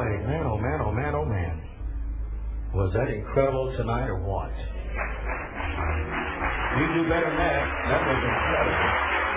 right. Man, oh man, oh man, oh man. Was that incredible tonight or what? You do better than that. That was incredible.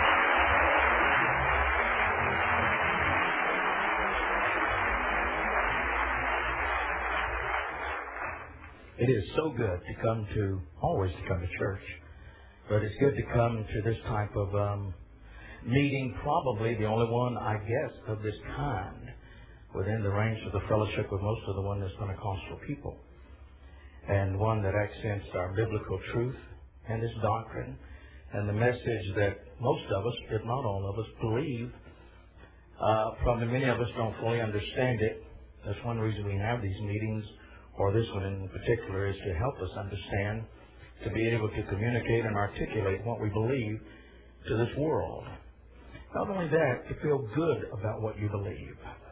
It is so good to come to, always to come to church, but it's good to come to this type of meeting, probably the only one, I guess, of this kind within the range of the fellowship of most of the Oneness Pentecostal people, and one that accents our biblical truth and its doctrine and the message that most of us, if not all of us, believe. Probably many of us don't fully understand it. That's one reason we have these meetings, or this one in particular, is to help us understand, to be able to communicate and articulate what we believe to this world. Not only that, to feel good about what you believe.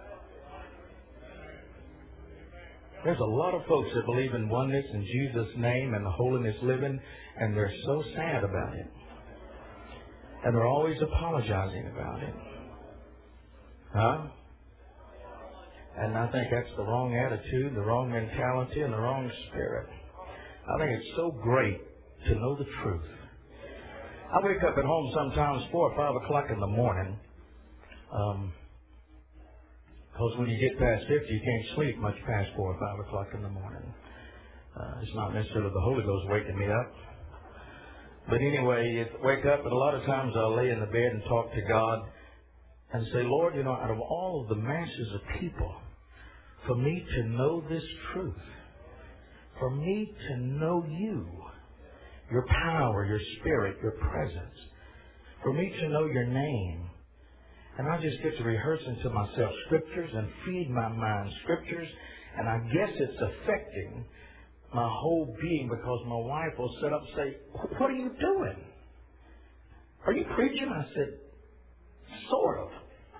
There's a lot of folks that believe in oneness in Jesus' name and the holiness living, and they're so sad about it. And they're always apologizing about it. Huh? And I think that's the wrong attitude, the wrong mentality, and the wrong spirit. I think it's so great to know the truth. I wake up at home sometimes 4 or 5 o'clock in the morning. Because when you get past 50, you can't sleep much past 4 or 5 o'clock in the morning. It's not necessarily the Holy Ghost waking me up. But anyway, you wake up, and a lot of times I'll lay in the bed and talk to God and say, Lord, out of all of the masses of people, for me to know this truth, for me to know you, your power, your spirit, your presence, for me to know your name. And I just get to rehearse into myself scriptures and feed my mind scriptures. And I guess it's affecting my whole being, because my wife will sit up and say, what are you doing? Are you preaching? I said, sort of.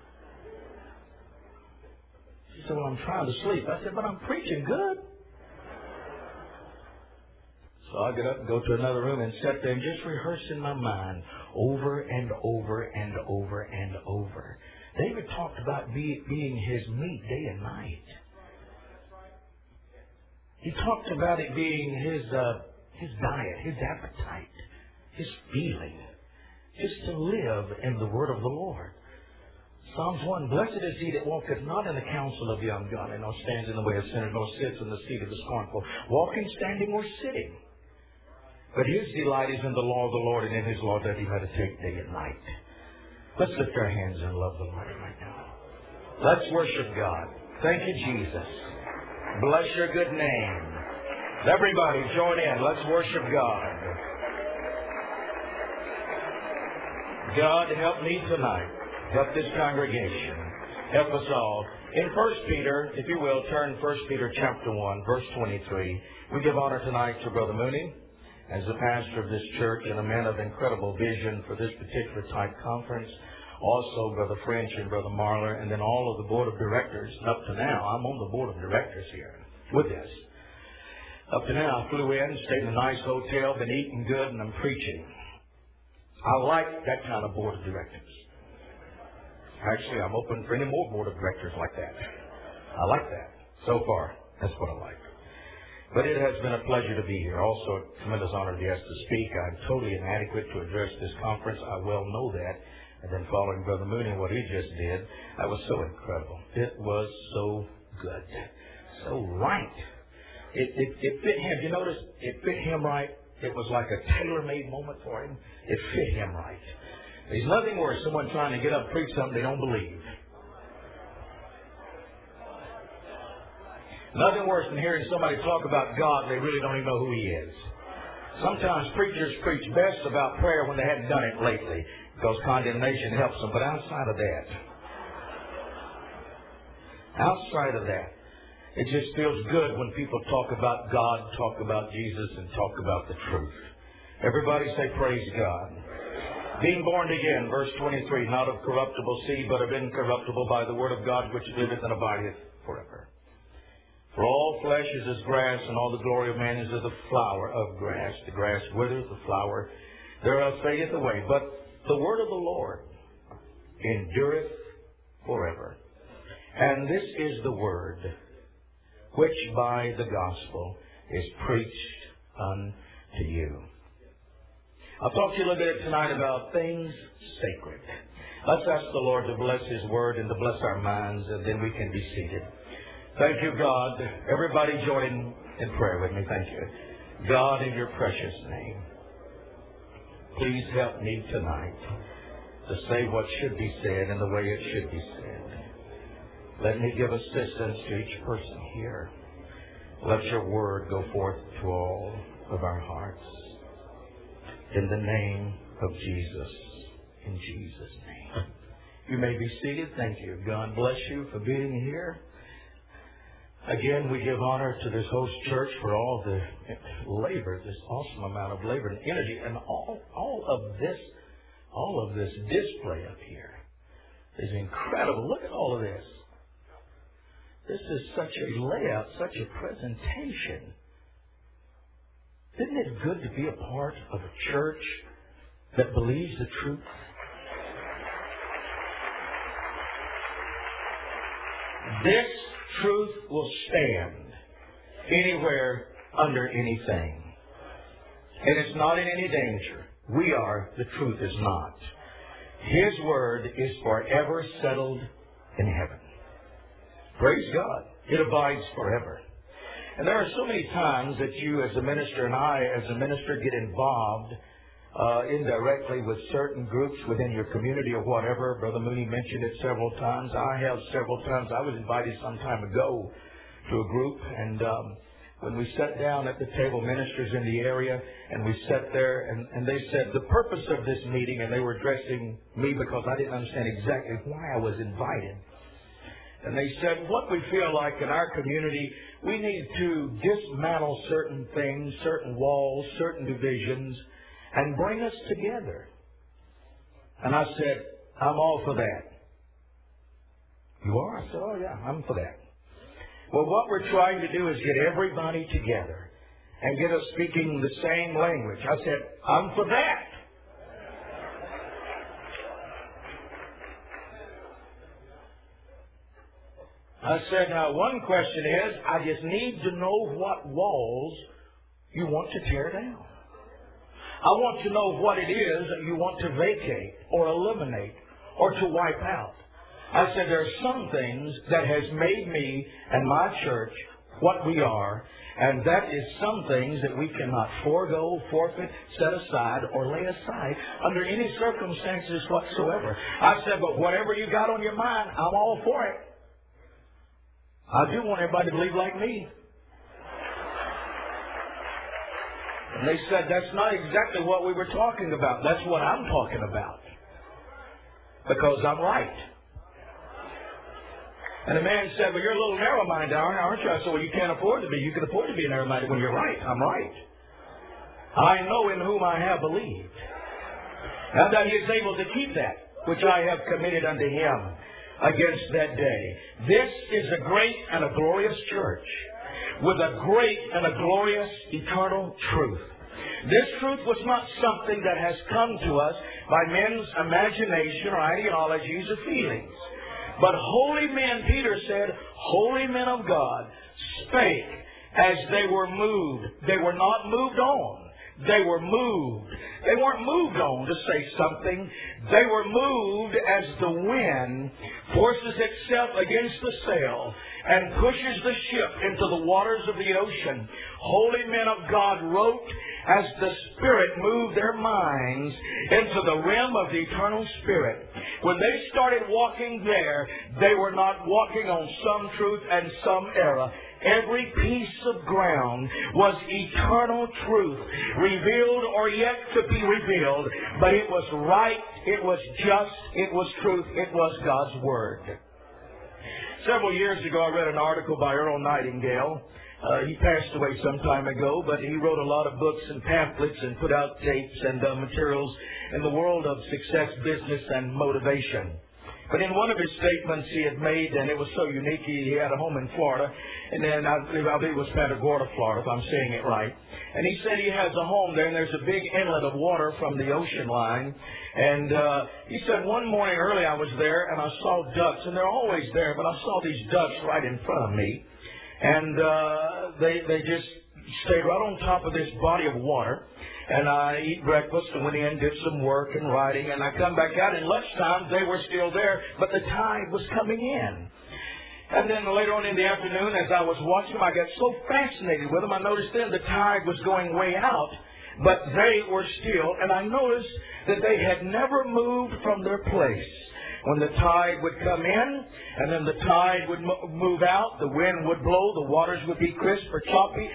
She said, well, I'm trying to sleep. I said, but I'm preaching good. So I get up and go to another room and sit there and just rehearse in my mind over and over and over and over. David talked about being his meat day and night. He talked about it being his diet, his appetite, his feeling, just to live in the word of the Lord. Psalms 1, blessed is he that walketh not in the counsel of the ungodly, nor stands in the way of sinners, nor sits in the seat of the scornful, walking, standing, or sitting. But his delight is in the law of the Lord, and in his law doth he meditate day and night. Let's lift our hands and love the Lord right now. Let's worship God. Thank you, Jesus. Bless your good name. Everybody join in. Let's worship God. God, help me tonight. Help this congregation. Help us all. In 1 Peter, if you will, turn 1 Peter chapter 1, verse 23. We give honor tonight to Brother Mooney as the pastor of this church and a man of incredible vision for this particular type conference. Also, Brother French and Brother Marler, and then all of the board of directors. Up to now, I'm on the board of directors here with this. Up to now, I flew in, stayed in a nice hotel, been eating good, and I'm preaching. I like that kind of board of directors. Actually, I'm open for any more board of directors like that. I like that. So far, that's what I like. But it has been a pleasure to be here. Also, a tremendous honor to be asked to speak. I'm totally inadequate to address this conference. I well know that. And then following Brother Mooney, what he just did, that was so incredible. It was so good. So right. It fit him. You notice it fit him right. It was like a tailor-made moment for him. It fit him right. There's nothing worse than someone trying to get up and preach something they don't believe. Nothing worse than hearing somebody talk about God and they really don't even know who He is. Sometimes preachers preach best about prayer when they hadn't done it lately, because condemnation helps them. But outside of that, it just feels good when people talk about God, talk about Jesus, and talk about the truth. Everybody say, praise God. Being born again, verse 23, not of corruptible seed, but of incorruptible, by the word of God, which liveth and abideth forever. For all flesh is as grass, and all the glory of man is as the flower of grass. The grass withereth, the flower thereof fadeth away. But the word of the Lord endureth forever. And this is the word which by the gospel is preached unto you. I'll talk to you a little bit tonight about things sacred. Let's ask the Lord to bless His Word and to bless our minds, and then we can be seated. Thank you, God. Everybody join in prayer with me. Thank you. God, in your precious name, please help me tonight to say what should be said in the way it should be said. Let me give assistance to each person here. Let your word go forth to all of our hearts. In the name of Jesus. In Jesus' name. You may be seated. Thank you. God bless you for being here. Again, we give honor to this host church for all the labor, this awesome amount of labor and energy, and all of this display up here is incredible. Look at all of this. This is such a layout, such a presentation. Isn't it good to be a part of a church that believes the truth? This truth will stand anywhere, under anything. And it's not in any danger. We are, the truth is not. His word is forever settled in heaven. Praise God. It abides forever. And there are so many times that you as a minister and I as a minister get involved indirectly with certain groups within your community or whatever. Brother Mooney mentioned it several times. I have several times. I was invited some time ago to a group, and when we sat down at the table, ministers in the area, and we sat there, and they said the purpose of this meeting, and they were addressing me because I didn't understand exactly why I was invited. And they said, what we feel like in our community, we need to dismantle certain things, certain walls, certain divisions, and bring us together. And I said, I'm all for that. You are? I said, oh yeah, I'm for that. Well, what we're trying to do is get everybody together and get us speaking the same language. I said, I'm for that. I said, now one question is, I just need to know what walls you want to tear down. I want to know what it is that you want to vacate or eliminate or to wipe out. I said, there are some things that has made me and my church what we are, and that is some things that we cannot forego, forfeit, set aside, or lay aside under any circumstances whatsoever. I said, but whatever you got on your mind, I'm all for it. I do want everybody to believe like me. And they said, that's not exactly what we were talking about. That's what I'm talking about. Because I'm right. And the man said, well, you're a little narrow-minded, aren't you? I said, well, you can't afford to be. You can afford to be narrow-minded when you're right. I'm right. I know in whom I have believed. And that He is able to keep that, which I have committed unto Him against that day. This is a great and a glorious church with a great and a glorious eternal truth. This truth was not something that has come to us by men's imagination or ideologies or feelings. But holy men, Peter said, holy men of God spake as they were moved. They were not moved on. They were moved. They weren't moved on to say something. They were moved as the wind forces itself against the sail and pushes the ship into the waters of the ocean. Holy men of God wrote as the Spirit moved their minds into the realm of the eternal Spirit. When they started walking there, they were not walking on some truth and some error. Every piece of ground was eternal truth, revealed or yet to be revealed. But it was right, it was just, it was truth, it was God's Word. Several years ago, I read an article by Earl Nightingale. He passed away some time ago, but he wrote a lot of books and pamphlets and put out tapes and materials in the world of success, business, and motivation. But in one of his statements he had made, and it was so unique, he had a home in Florida, and then I believe it was Punta Gorda, Florida, if I'm saying it right. And he said he has a home there, and there's a big inlet of water from the ocean line. And he said one morning early I was there, and I saw ducks, and they're always there, but I saw these ducks right in front of me. And they just stayed right on top of this body of water. And I eat breakfast and went in, did some work and writing, and I come back out, and lunchtime they were still there, but the tide was coming in. And then later on in the afternoon, as I was watching them, I got so fascinated with them, I noticed then the tide was going way out, but they were still, and I noticed that they had never moved from their place. When the tide would come in, and then the tide would move out, the wind would blow, the waters would be crisp or choppy,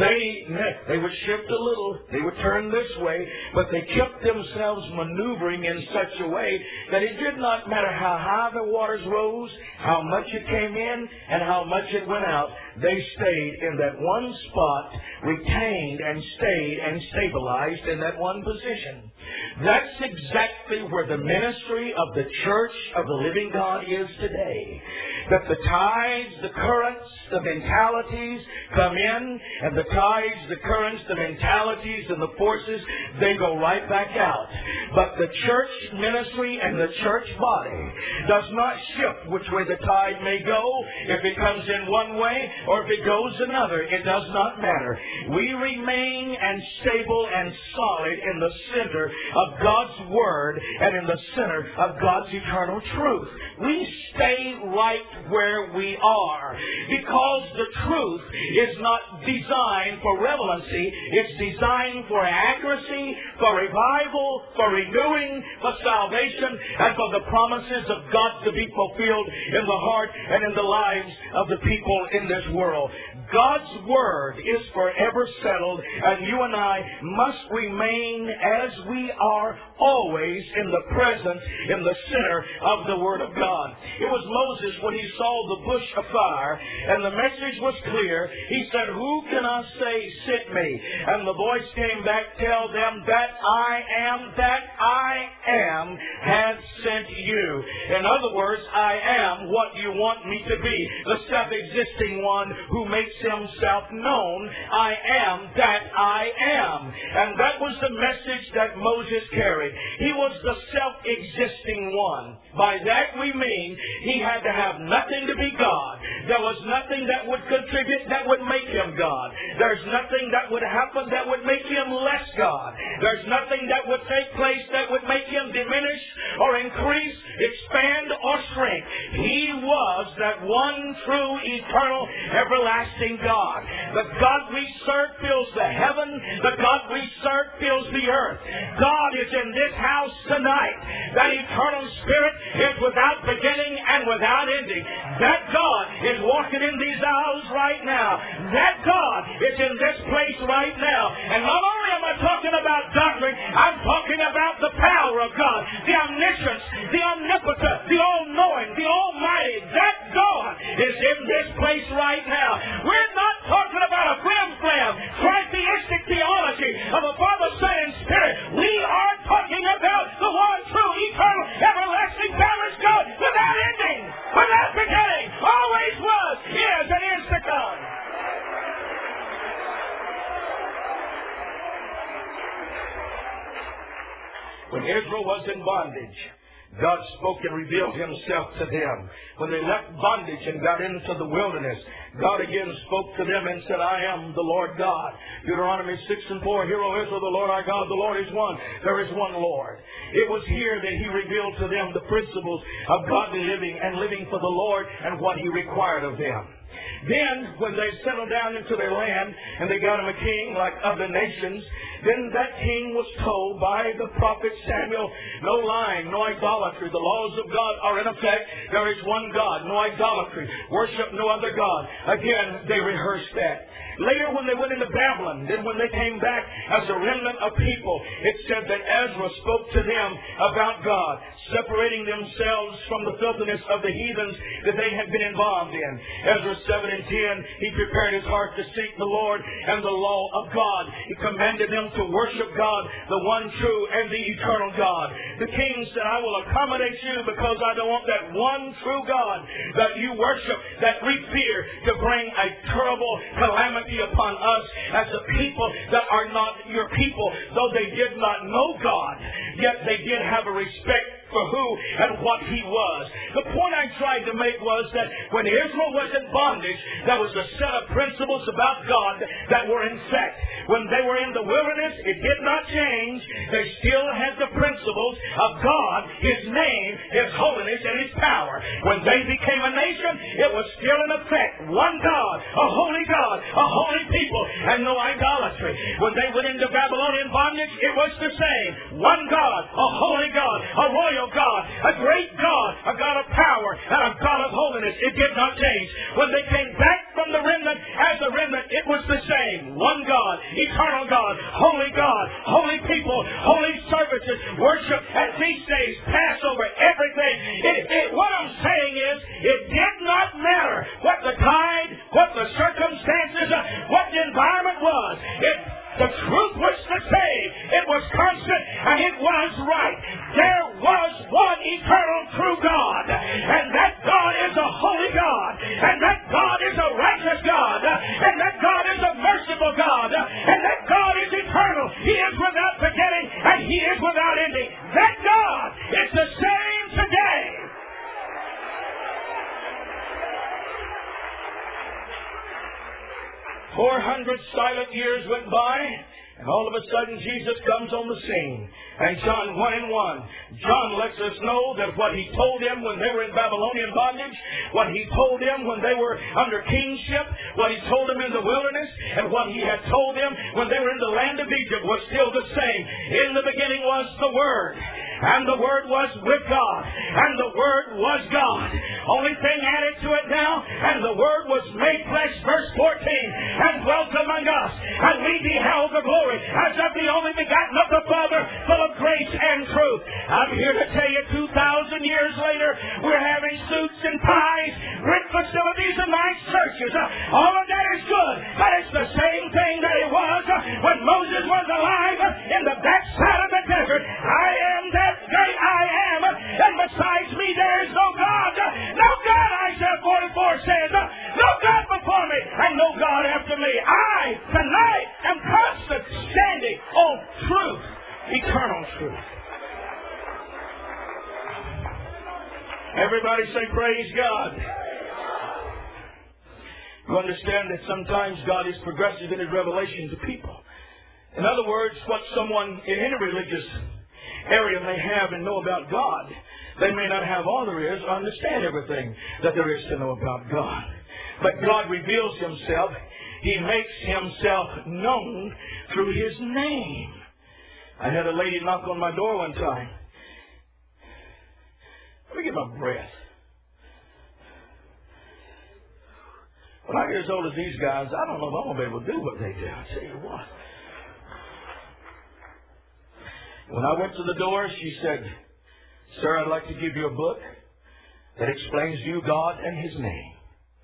they would shift a little, they would turn this way, but they kept themselves maneuvering in such a way that it did not matter how high the waters rose, how much it came in, and how much it went out. They stayed in that one spot, retained and stayed and stabilized in that one position. That's exactly where the ministry of the Church of the Living God is today. That the tides, the currents, the mentalities come in, and the tides, the currents, the mentalities, and the forces, they go right back out. But the church ministry and the church body does not shift which way the tide may go, if it comes in one way or if it goes another. It does not matter. We remain and stable and solid in the center of God's Word and in the center of God's eternal truth. We stay right where we are because the truth is not designed for relevancy. It's designed for accuracy, for revival, for renewing, for salvation, and for the promises of God to be fulfilled in the heart and in the lives of the people in this world. God's Word is forever settled, and you and I must remain as we are always in the presence, in the center of the Word of God. It was Moses when he saw the bush afire, and the message was clear. He said, "Who can I say sent me?" And the voice came back, "Tell them that I am has sent you." In other words, I am what you want me to be, the self-existing one who makes himself known. I am that I am. And that was the message that Moses carried. He was the self-existing one. By that we mean he had to have nothing to be God. There was nothing that would contribute that would make him God. There's nothing that would happen that would make him less God. There's nothing that would take place that would make him diminish or increase, expand or shrink. He was that one true, eternal, everlasting God. The God we serve fills the heaven. The God we serve fills the earth. God is in this house tonight. That eternal Spirit is without beginning and without ending. That God is walking in these aisles right now. That God is in this place right now. And not only am I talking about doctrine, I'm talking about the power of God, the omniscience, the omnipotent, the all-knowing, the almighty. That God is in this place right now. We're not talking about a flim-flam, tritheistic theology of a Father, Son, and Spirit. We are talking about the one true, eternal, everlasting, balanced God without ending, without beginning, always was, is, and is to come. When Israel was in bondage, God spoke and revealed himself to them. When they left bondage and got into the wilderness, God again spoke to them and said, "I am the Lord God." Deuteronomy 6:4, "Hear, O Israel, the Lord our God, the Lord is one. There is one Lord." It was here that he revealed to them the principles of godly living and living for the Lord and what he required of them. Then, when they settled down into their land and they got him a king like other nations, then that king was told by the prophet Samuel, "No lying, no idolatry. The laws of God are in effect. There is one God, no idolatry. Worship no other God." Again, they rehearsed that. Later, when they went into Babylon, then when they came back as a remnant of people, it said that Ezra spoke to them about God, separating themselves from the filthiness of the heathens that they had been involved in. Ezra 7:10, he prepared his heart to seek the Lord and the law of God. He commanded them to worship God, the one true and the eternal God. The king said, "I will accommodate you because I don't want that one true God that you worship, that we fear, to bring a terrible calamity upon us as a people that are not your people." Though they did not know God, yet they did have a respect for who and what he was. The point I tried to make was that when Israel was in bondage, there was a set of principles about God that were in effect. When they were in the wilderness, it did not change. They still had the principles of God, His name, His holiness, and His power. When they became a nation, it was still in effect. One God, a holy people, and no idolatry. When they went into Babylonian bondage, it was the same. One God, a holy God, a royal God, a great God, a God of power, and a God of holiness. It did not change. When they came back from the remnant, as a remnant, it was the same. One God, eternal God, holy people, holy services, worship, and feast days, Passover, everything. What I'm saying is, it did not matter what the tide, what the circumstances, what the environment was. The truth was the same. It was constant and it was right. There was one eternal true God. And that God is a holy God. And that God is a righteous God. And that God is a merciful God. And that God is eternal. He is without beginning and He is without ending. That God is the same today. 400 silent years went by, and all of a sudden Jesus comes on the scene. And John 1:1, John lets us know that what he told them when they were in Babylonian bondage, what he told them when they were under kingship, what he told them in the wilderness, and what he had told them when they were in the land of Egypt was still the same. In the beginning was the Word, and the Word was with God, and the Word was God. Only thing added to it now, and the Word was made flesh, verse 14, and dwelt among us, and we beheld the glory as of the only begotten of the Father, full of grace and truth. I'm here to tell you, 2,000 years later, we're having suits and ties, great facilities and nice churches. All of that is good, but it's the same thing that it was when Moses was alive in the backside of the desert. I am that great I am, and besides me there is no God. No God, Isaiah 44 says, no God before me, and no God after me. I, tonight, am constant standing on truth, eternal truth. Everybody say, praise God. You understand that sometimes God is progressive in His revelation to people. In other words, what someone in any religious area may have and know about God, they may not have all there is or understand everything that there is to know about God. But God reveals Himself. He makes Himself known through His name. I had a lady knock on my door one time. Let me get my breath. When I get as old as these guys, I don't know if I'm going to be able to do what they do. I tell you what. When I went to the door, she said, "Sir, I'd like to give you a book that explains you, God, and His name."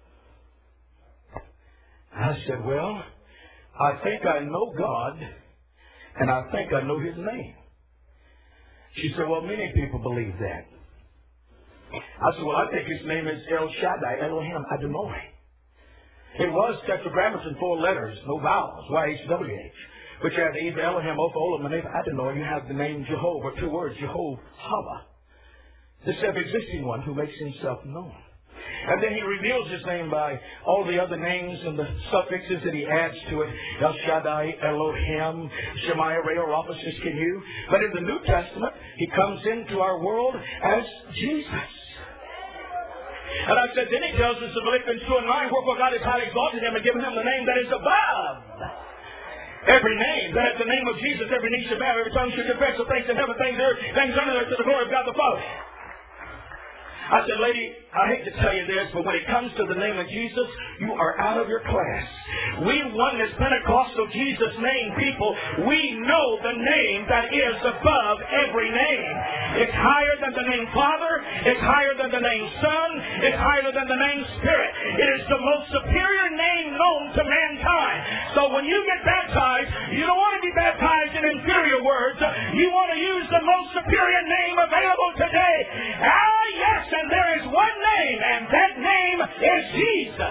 I said, "Well, I think I know God, and I think I know His name." She said, "Well, many people believe that." I said, "Well, I think His name is El Shaddai, Elohim, Adonai." It was tetragrammaton, 4 letters, no vowels, YHWH. But you have either Elohim, Opha, Olam, and Adonai, you have the name Jehovah, 2 words, Jehovah, the self-existing one who makes Himself known. And then He reveals His name by all the other names and the suffixes that He adds to it. El Shaddai, Elohim, Shemaiah, Reah, Rapha, Siskinu. But in the New Testament, He comes into our world as Jesus. And I said, then He tells us in Philippians 2:9, wherefore God has highly exalted Him and given Him the name that is above every name, that at the name of Jesus every knee shall bow, every tongue shall confess the things in heaven, things on earth, things under the earth, to the glory of God the Father. I said, lady, I hate to tell you this, but when it comes to the name of Jesus, you are out of your class. We Oneness Pentecostal Jesus name people, we know the name that is above every name. It's higher than the name Father. It's higher than the name Son. It's higher than the name Spirit. It is the most superior name known to mankind. So when you get baptized, you don't want to be baptized in inferior words. You want to use the most superior name available today. Ah, yes, and there is one name, and that name is Jesus.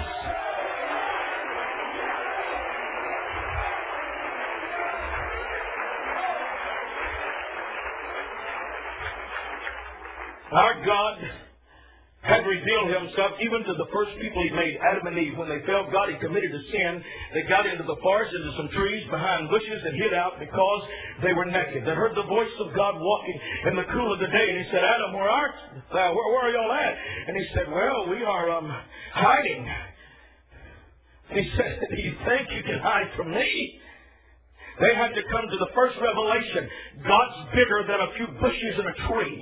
himself even to the first people he made, Adam and Eve. When they fell, God had committed a sin. They got into the forest, into some trees, behind bushes, and hid out because they were naked. They heard the voice of God walking in the cool of the day, and he said, Adam, where art thou? Where are y'all at? And he said, well, we are hiding. He said, do you think you can hide from me? They had to come to the first revelation. God's bigger than a few bushes and a tree.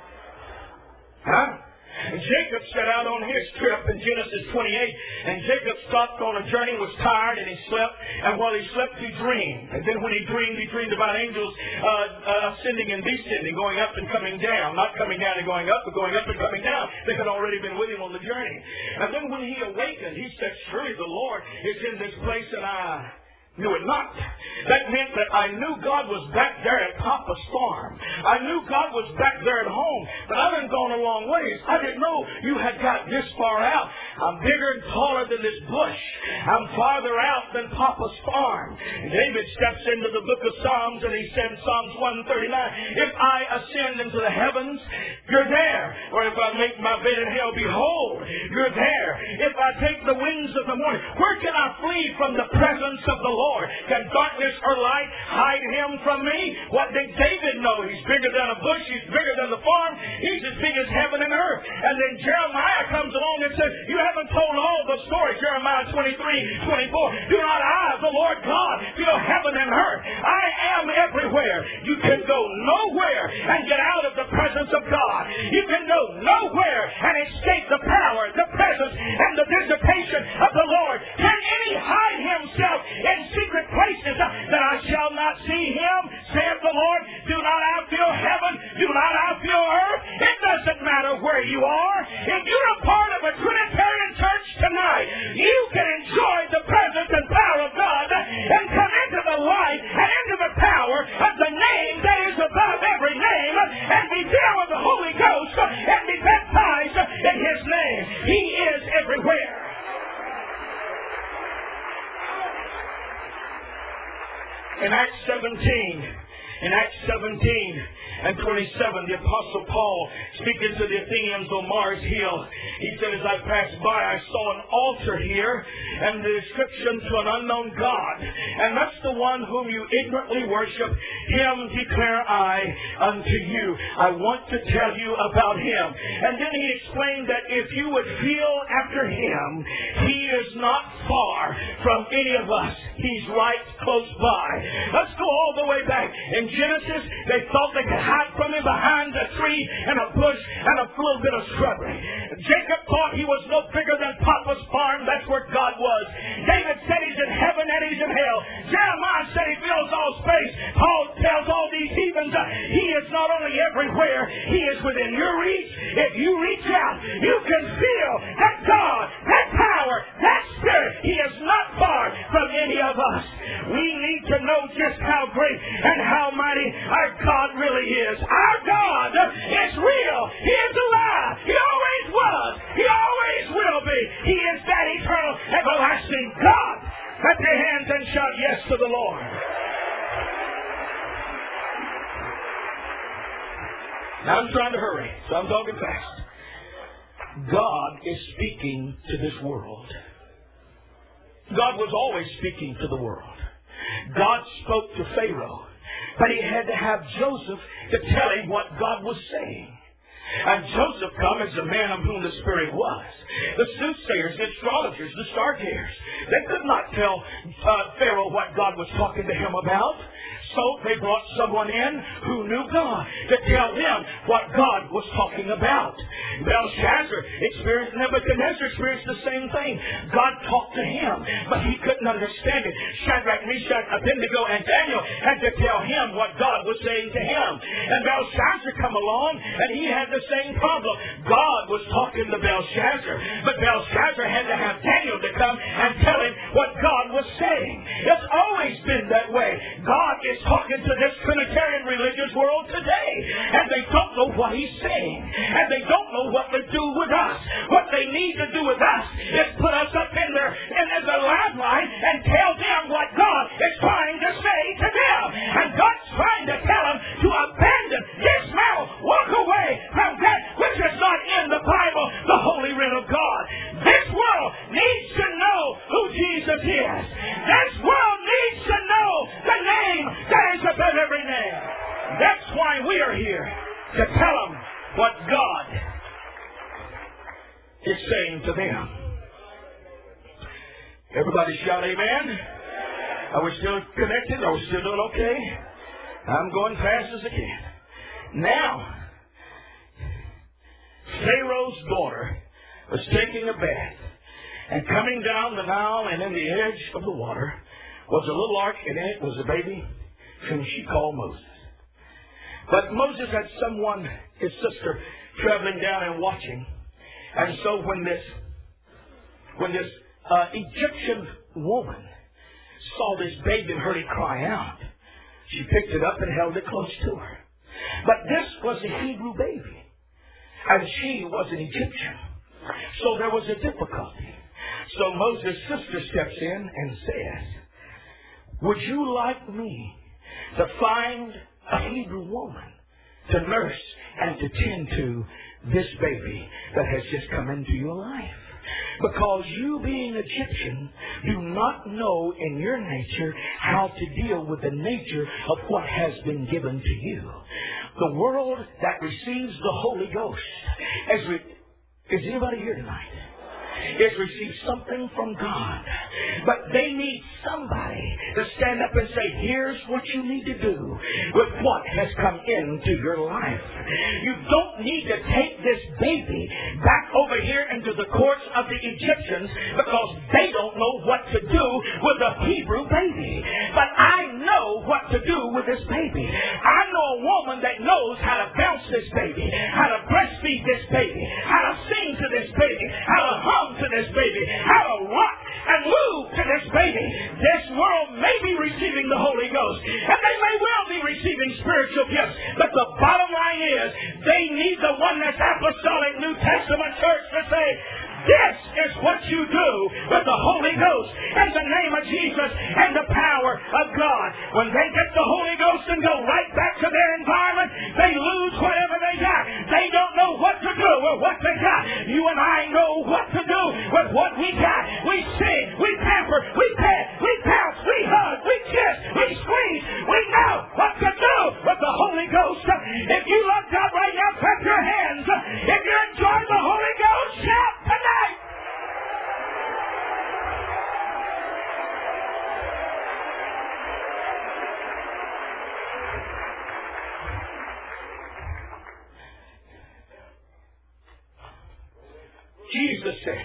Huh? And Jacob set out on his trip in Genesis 28, and Jacob stopped on a journey, was tired, and he slept. And while he slept, he dreamed. And then when he dreamed about angels ascending and descending, going up and coming down. Not coming down and going up, but going up and coming down. They had already been with him on the journey. And then when he awakened, he said, surely the Lord is in this place, and I knew it not. That meant that I knew God was back there at Papa's farm. I knew God was back there at home. But I've been gone a long ways. I didn't know you had got this far out. I'm bigger and taller than this bush. I'm farther out than Papa's farm. David steps into the book of Psalms, and he said in Psalms 139, if I ascend into the heavens, you're there. Or if I make my bed in hell, behold, you're there. If I take the wings of the morning, where can I flee from the presence of the Lord? Can darkness or light hide him from me? What did David know? He's bigger than a bush. He's bigger than the farm. He's as big as heaven and earth. And then Jeremiah comes along and says, you haven't told all the story. Jeremiah 23:24. Do not I, the Lord God, fill heaven and earth? I am everywhere. You can go nowhere and get out of the presence of God. You can go nowhere and escape the power, the presence, and the visitation of the Lord. Can any hide himself in secret places that I shall not see him, saith the Lord? Do not I fill heaven? Do not I fill earth? It doesn't matter where you are. If you're a part of a Trinitarian church tonight, you can enjoy the presence and power of God and come into the light and into the power of the name that is above every name and be filled with the Holy Ghost and be baptized in his name. He is everywhere. In Acts 17 and 27, the Apostle Paul, speaking to the Athenians on Mars Hill, he said, as I passed by, I saw an altar here and the inscription to an unknown God. And that's the one whom you ignorantly worship. Him declare I unto you. I want to tell you about him. And then he explained that if you would feel after him, he is not far from any of us. He's right close by. Let's go all the way back. In Genesis, they thought they could hide from him behind a tree and a bush and a little bit of shrubbery. Jacob thought he was no bigger than Papa's farm. That's where God was. David said he's in heaven and he's in hell. Jeremiah said he fills all space. Paul tells all these heathens he is not only everywhere, he is within your reach. If you reach out, you can feel that God, that power, that spirit. He is not far from any of us. We need to know just how great and how mighty our God really is. Our God is real. He is alive. He always was. He always will be. He is that eternal, everlasting God. Clap your hands and shout yes to the Lord. Now I'm trying to hurry, so I'm talking fast. God is speaking to this world. God was always speaking to the world. God spoke to Pharaoh, but he had to have Joseph to tell him what God was saying. And Joseph come as a man of whom the Spirit was. The soothsayers, the astrologers, the stargazers, they could not tell Pharaoh what God was talking to him about. So they brought someone in who knew God to tell them what God was talking about. Belshazzar experienced, Nebuchadnezzar experienced the same thing. God talked to him, but he couldn't understand it. Shadrach, Meshach, Abednego, and Daniel had to tell him what God was saying to him. And Belshazzar come along, and he had the same problem. God was talking to Belshazzar, but Belshazzar had to have Daniel to come and tell him what God was saying. It's always been that way. God is talking to this Trinitarian religious world today, and they don't know what he's saying, and they don't know what to do with us. What they need to do with us is put us up in there and as a limelight and tell them what God is trying to say to them. And God's trying to tell them to abandon, dismount, walk away from that which is not in the Bible, the holy writ of God. Jesus is. This world needs to know the name that is above every name. That's why we are here, to tell them what God is saying to them. Everybody shout amen. Are we still connected? Are we still doing okay? I'm going fast as I can. Now, Pharaoh's daughter was taking a bath, and coming down the Nile and in the edge of the water was a little ark, and in it was a baby whom she called Moses. But Moses had someone, his sister, traveling down and watching. And so when this Egyptian woman saw this baby and heard it cry out, she picked it up and held it close to her. But this was a Hebrew baby, and she was an Egyptian. So there was a difficulty. So Moses' sister steps in and says, would you like me to find a Hebrew woman to nurse and to tend to this baby that has just come into your life? Because you, being Egyptian, do not know in your nature how to deal with the nature of what has been given to you. The world that receives the Holy Ghost, is anybody here tonight? Is receive something from God. But they need somebody to stand up and say, here's what you need to do with what has come into your life. You don't need to take this baby back over here into the courts of the Egyptians because they don't know what to do with a Hebrew baby. But I know what to do with this baby. I know a woman that knows how to bounce this baby, how to breastfeed this baby, how to sing to this baby, how to hum to this baby, how to rock and move to this baby. This world may be receiving the Holy Ghost, and they may well be receiving spiritual gifts, but the bottom line is they need the one that's apostolic New Testament church to say, this is what you do with the Holy Ghost in the name of Jesus and the power of God. When they get the Holy Ghost and go right back to their environment, they lose whatever they got. They don't know what to do with what they got. You and I know what to do with what we got. We sing, we pamper, we pet, we pounce, we hug, we kiss, we squeeze. We know what to do with the Holy Ghost. If you love God right now, clap your hands. If you're enjoying the Holy Ghost, shout tonight. Jesus said,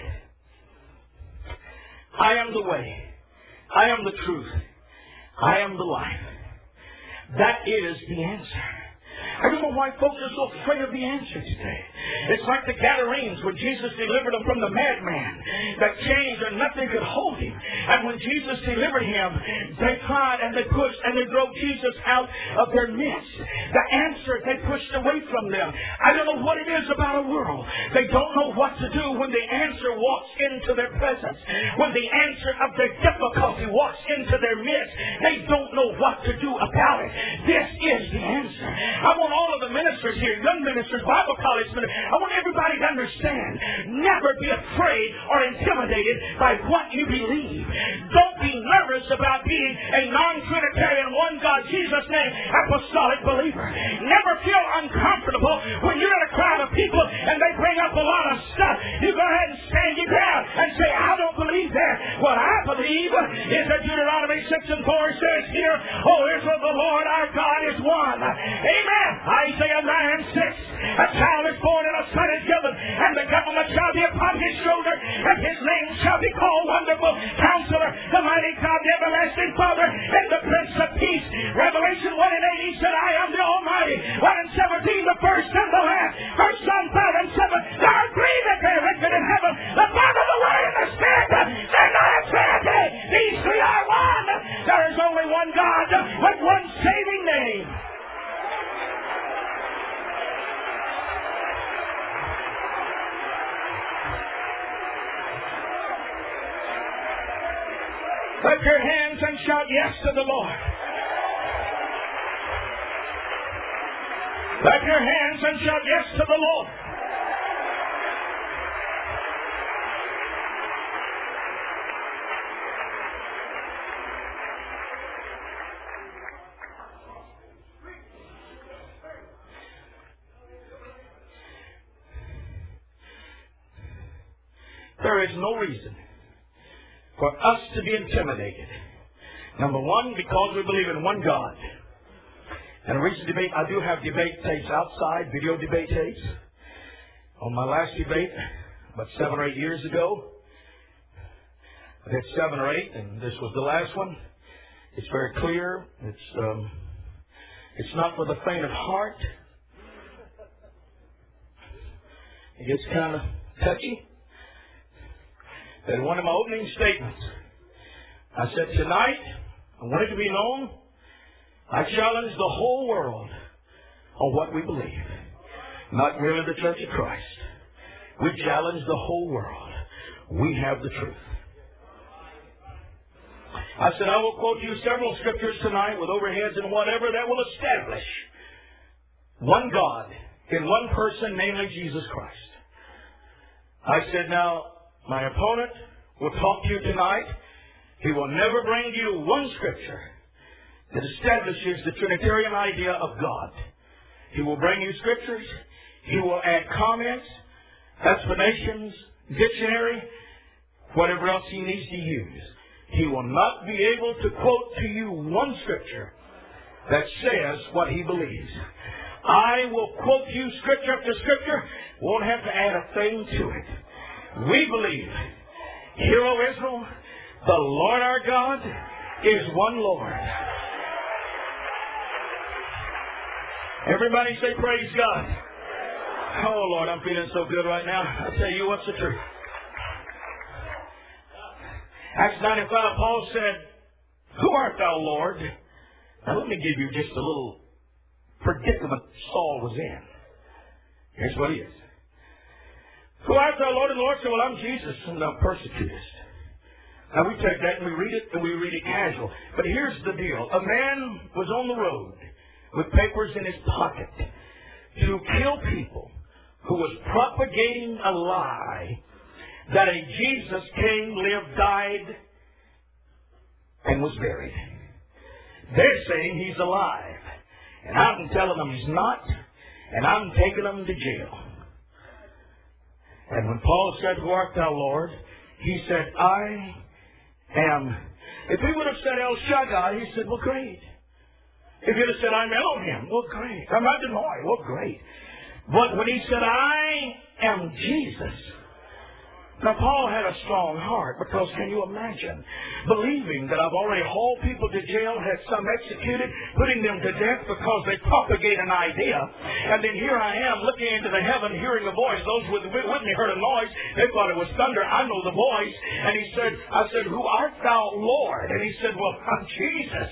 I am the way, I am the truth, I am the life. That is the answer. I don't know why folks are so afraid of the answer today. It's like the Gadarenes when Jesus delivered them from the madman. That chains and nothing could hold him. And when Jesus delivered him, they tried and they pushed and they drove Jesus out of their midst. The answer they pushed away from them. I don't know what it is about a world. They don't know what to do when the answer walks into their presence. When the answer of their difficulty walks into their midst, they don't know what to do about it. This is the answer. I want all of the ministers here, young ministers, Bible college ministers, I want everybody to understand, never be afraid or intimidated by what you believe. Don't be nervous about being a non-Trinitarian, one God, Jesus name, apostolic believer. Never feel uncomfortable when you're in a crowd of people and they bring up a lot of stuff. You go ahead and stand your ground and say, I don't believe that. What I believe is that Deuteronomy 6:4 says here, oh, Israel, the Lord our God is one. Amen. Isaiah 9:6. A child is born and a son is given, and the government shall be upon his shoulder, and his name shall be called Wonderful Counselor, the Mighty God, the Everlasting Father, and the Prince of Peace. Revelation 1:8, he said, I am the Almighty. 1:17, the first and the last. 1 John 5:7, there are three that are erected in heaven, the Father, the Word, and the Spirit. They're not a Trinity. These three are one. There is only one God with one saving name. Clap your hands and shout yes to the Lord. Clap your hands and shout yes to the Lord. There is no reason for us to be intimidated. Number one, because we believe in one God. And a recent debate, I do have debate tapes outside, video debate tapes. On my last debate, about 7 or 8 years ago, I did 7 or 8, and this was the last one. It's very clear. It's not for the faint of heart. It gets kind of touchy. In one of my opening statements, I said, tonight, I want it to be known, I challenge the whole world on what we believe. Not merely the Church of Christ. We challenge the whole world. We have the truth. I said, I will quote you several scriptures tonight with overheads and whatever that will establish one God in one person, namely Jesus Christ. I said, now, my opponent will talk to you tonight. He will never bring you one scripture that establishes the Trinitarian idea of God. He will bring you scriptures. He will add comments, explanations, dictionary, whatever else he needs to use. He will not be able to quote to you one scripture that says what he believes. I will quote you scripture after scripture. Won't have to add a thing to it. We believe, Hear, O Israel, the Lord our God is one Lord. Everybody say praise God. Oh, Lord, I'm feeling so good right now. I'll tell you what's the truth. Acts 95, Paul said, Who art thou, Lord? Now, let me give you just a little predicament Saul was in. Here's what he is. Who art thou, Lord? And the Lord said, Well, I'm Jesus, and thou persecutest. Now, we take that and we read it, and we read it casual. But here's the deal. A man was on the road with papers in his pocket to kill people who was propagating a lie that a Jesus came, lived, died, and was buried. They're saying he's alive. And I'm telling them he's not, and I'm taking them to jail. And when Paul said, Who art thou, Lord? He said, I am. If he would have said El Shaddai, he said, well, great. If he'd have said, I'm Elohim, well, great. I'm Adonai, well, great. But when he said, I am Jesus. Now, Paul had a strong heart because can you imagine believing that I've already hauled people to jail, had some executed, putting them to death because they propagate an idea. And then here I am looking into the heaven, hearing a voice. Those with me heard a noise. They thought it was thunder. I know the voice. And he said, I said, Who art thou, Lord? And he said, well, I'm Jesus.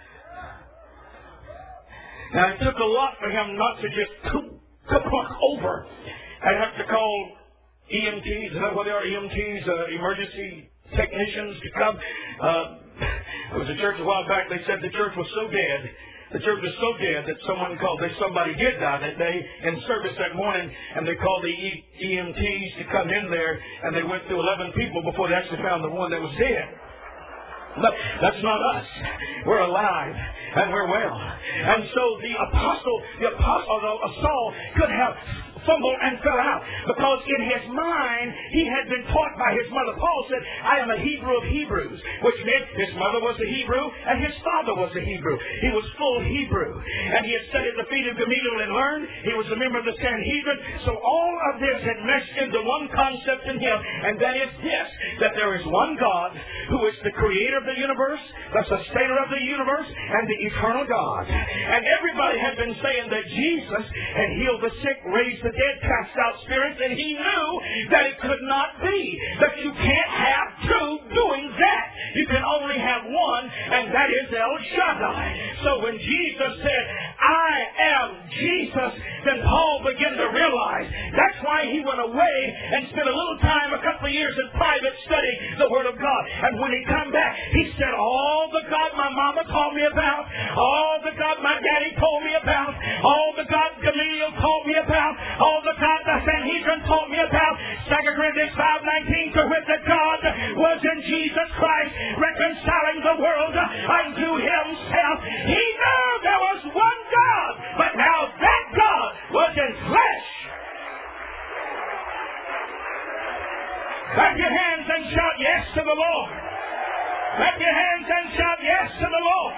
Now, it took a lot for him not to just come over. I'd have to call EMTs, is that what they are? EMTs, emergency technicians to come. There was a church a while back, they said the church was so dead. The church was so dead that somebody did die that day in service that morning, and they called the EMTs to come in there, and they went through 11 people before they actually found the one that was dead. But that's not us. We're alive and we're well. And so the apostle Saul could have fumbled and fell out because in his mind he had been taught by his mother. Paul said, I am a Hebrew of Hebrews, which meant his mother was a Hebrew and his father was a Hebrew. He was full Hebrew. And he had studied the feet of Gamaliel and learned. He was a member of the Sanhedrin. So all of this had meshed into one concept in him, and that is this, that there is one God who is the creator of the universe, the sustainer of the universe, and the eternal God. And everybody had been saying that Jesus had healed the sick, raised the dead, cast out spirits, and he knew that it could not be. That you can't have two doing that. You can only have one, and that is El Shaddai. So when Jesus said, I am Jesus, then Paul began to realize that's why he went away and spent a little time, a couple of years in private studying the Word of God. And when he come back, he said, all the God my mama taught me about, all the God my daddy told me about, all the God Gamaliel taught me about, all the God the Sanhedrin taught me about, 2 Corinthians 5:19, to wit that God was in Jesus Christ, reconciling the world unto himself. He knew there was one God, but now that God was in flesh. Thank you. your hands and shout yes to the Lord. Clap your hands and shout yes to the Lord.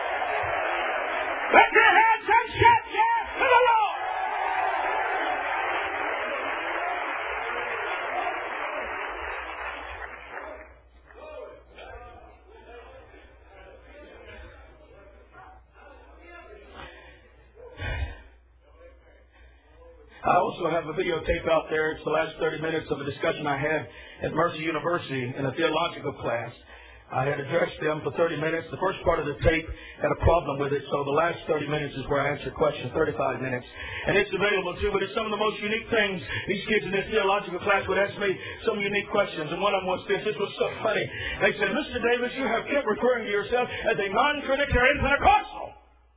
Clap your hands and shout yes to the Lord. I also have a videotape out there. It's the last 30 minutes of a discussion I had at Mercy University in a theological class. I had addressed them for 30 minutes. The first part of the tape had a problem with it, so the last 30 minutes is where I answer questions, 35 minutes. And it's available too, but it's some of the most unique things. These kids in this theological class would ask me some unique questions, and one of them was this. This was so funny. They said, Mr. Davis, you have kept referring to yourself as a non-Trinitarian Pentecostal.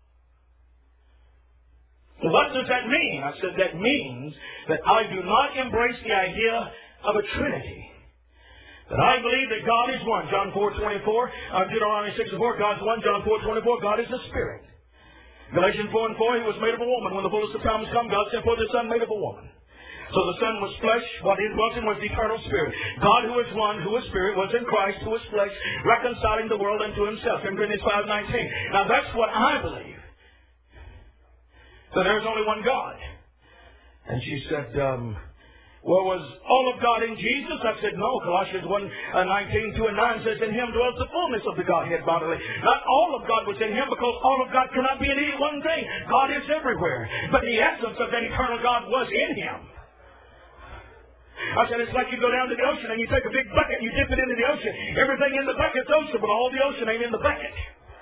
What does that mean? I said, that means that I do not embrace the idea of a Trinity. That I believe that God is one. John 4:24, Deuteronomy 6:4, God's one. John 4:24, God is a spirit. Galatians 4:4, He was made of a woman. When the fullness of time has come, God sent forth His Son made of a woman. So the Son was flesh. What He was in was the eternal spirit. God, who is one, who is spirit, was in Christ, who is flesh, reconciling the world unto Himself. In Corinthians 5:19. Now that's what I believe. So there's only one God. And she said, well, was all of God in Jesus? I said, no. Colossians 1:19, 2 and 9 says, in Him dwells the fullness of the Godhead bodily. Not all of God was in Him, because all of God cannot be in any one thing. God is everywhere. But the essence of that eternal God was in Him. I said, it's like you go down to the ocean and you take a big bucket and you dip it into the ocean. Everything in the bucket's ocean, but all the ocean ain't in the bucket.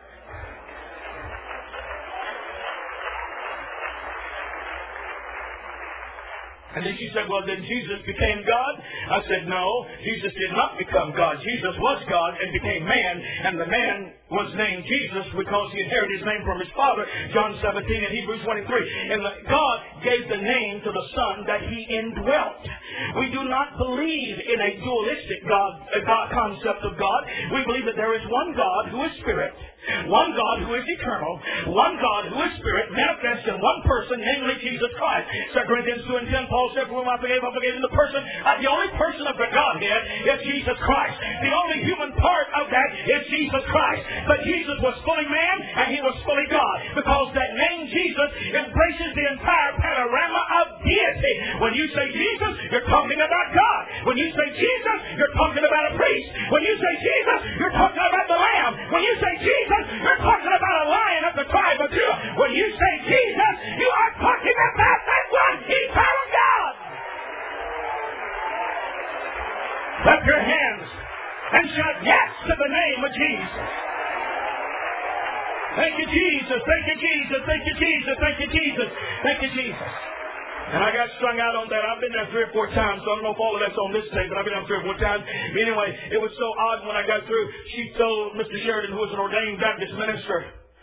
And then she said, well, then Jesus became God? I said, no, Jesus did not become God. Jesus was God and became man, and the man was named Jesus because He inherited His name from His Father, John 17 and Hebrews 23. And God gave the name to the Son that He indwelt. We do not believe in a dualistic God concept of God. We believe that there is one God who is Spirit, one God who is eternal, one God who is Spirit, manifest in one person, namely Jesus Christ. 2 Corinthians 2 and 10, Paul said, for whom I forgave in the person. The only person of the Godhead is Jesus Christ. The only human part of that is Jesus Christ. But Jesus was fully man and He was fully God, because that name Jesus embraces the entire panorama of deity. When you say Jesus, you're talking about God. When you say Jesus, you're talking about a priest. When you say Jesus, you're talking about the Lamb. When you say Jesus, you're talking about a lion of the tribe of Judah. When you say Jesus, you are talking about that one eternal God. Clap your hands and shout yes to the name of Jesus. Thank you, Jesus. Thank you, Jesus. Thank you, Jesus. Thank you, Jesus. Thank you, Jesus. And I got strung out on that. I've been there 3 or 4 times, so I don't know if all of that's on this tape, but I've been there 3 or 4 times. But anyway, it was so odd when I got through. She told Mr. Sheridan, who was an ordained Baptist minister,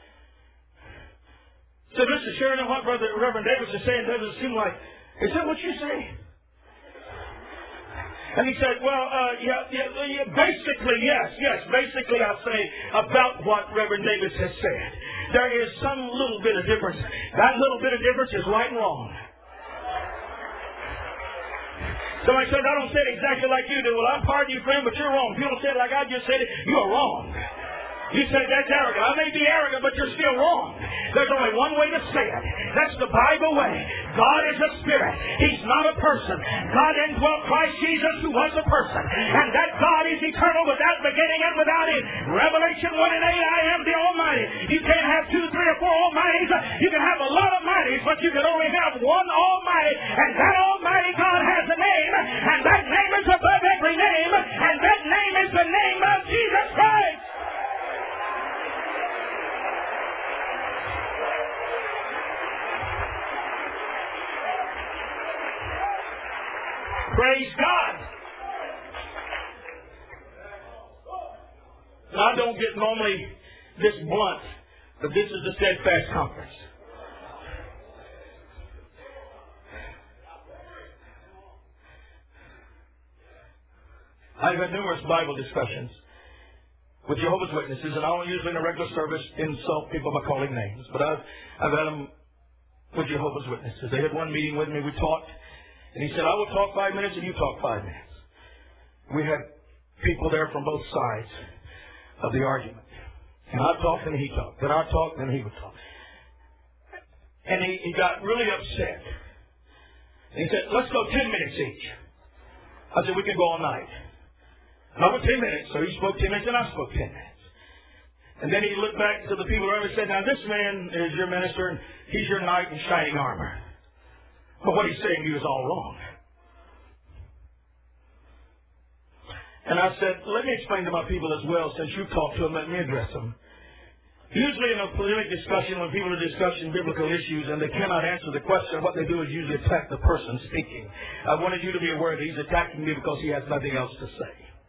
said, Mr. Sheridan, what Reverend Davis is saying doesn't seem like, is that what you say? And he said, well, basically, yes. Basically, I say about what Reverend Davis has said. There is some little bit of difference. That little bit of difference is right and wrong. Somebody says, I don't say it exactly like you do. Well, I'm pardon you, friend, but you're wrong. If you don't say it like I just said it, you're wrong. You say that's arrogant. I may be arrogant, but you're still wrong. There's only one way to say it. That's the Bible way. God is a spirit. He's not a person. God indwelt Christ Jesus, who was a person. And that God is eternal, without beginning and without end. Revelation 1 and 8, I am the Almighty. You can't have 2, 3, or 4 Almighties. You can have a lot of mighties, but you can only have one Almighty. And that Almighty God has a name. And that name is above every name. And that name is the name of Jesus Christ. Praise God. Now, I don't get normally this blunt, but this is the Steadfast Conference. I've had numerous Bible discussions with Jehovah's Witnesses, and I don't usually in a regular service insult people by calling names, but I've had them with Jehovah's Witnesses. They had one meeting with me, we talked. And he said, I will talk 5 minutes and you talk 5 minutes. we had people there from both sides of the argument. And I talked and he talked. Then I talked and he would talk. And he got really upset. And he said, let's go 10 minutes each. I said, we can go all night. And I went 10 minutes. So he spoke 10 minutes and I spoke 10 minutes. And then he looked back to the people around and said, now this man is your minister and he's your knight in shining armor. But what he's saying to you is all wrong. And I said, let me explain to my people as well, since you talked to them, let me address them. Usually in a polemic discussion, when people are discussing biblical issues and they cannot answer the question, what they do is usually attack the person speaking. I wanted you to be aware that he's attacking me because he has nothing else to say.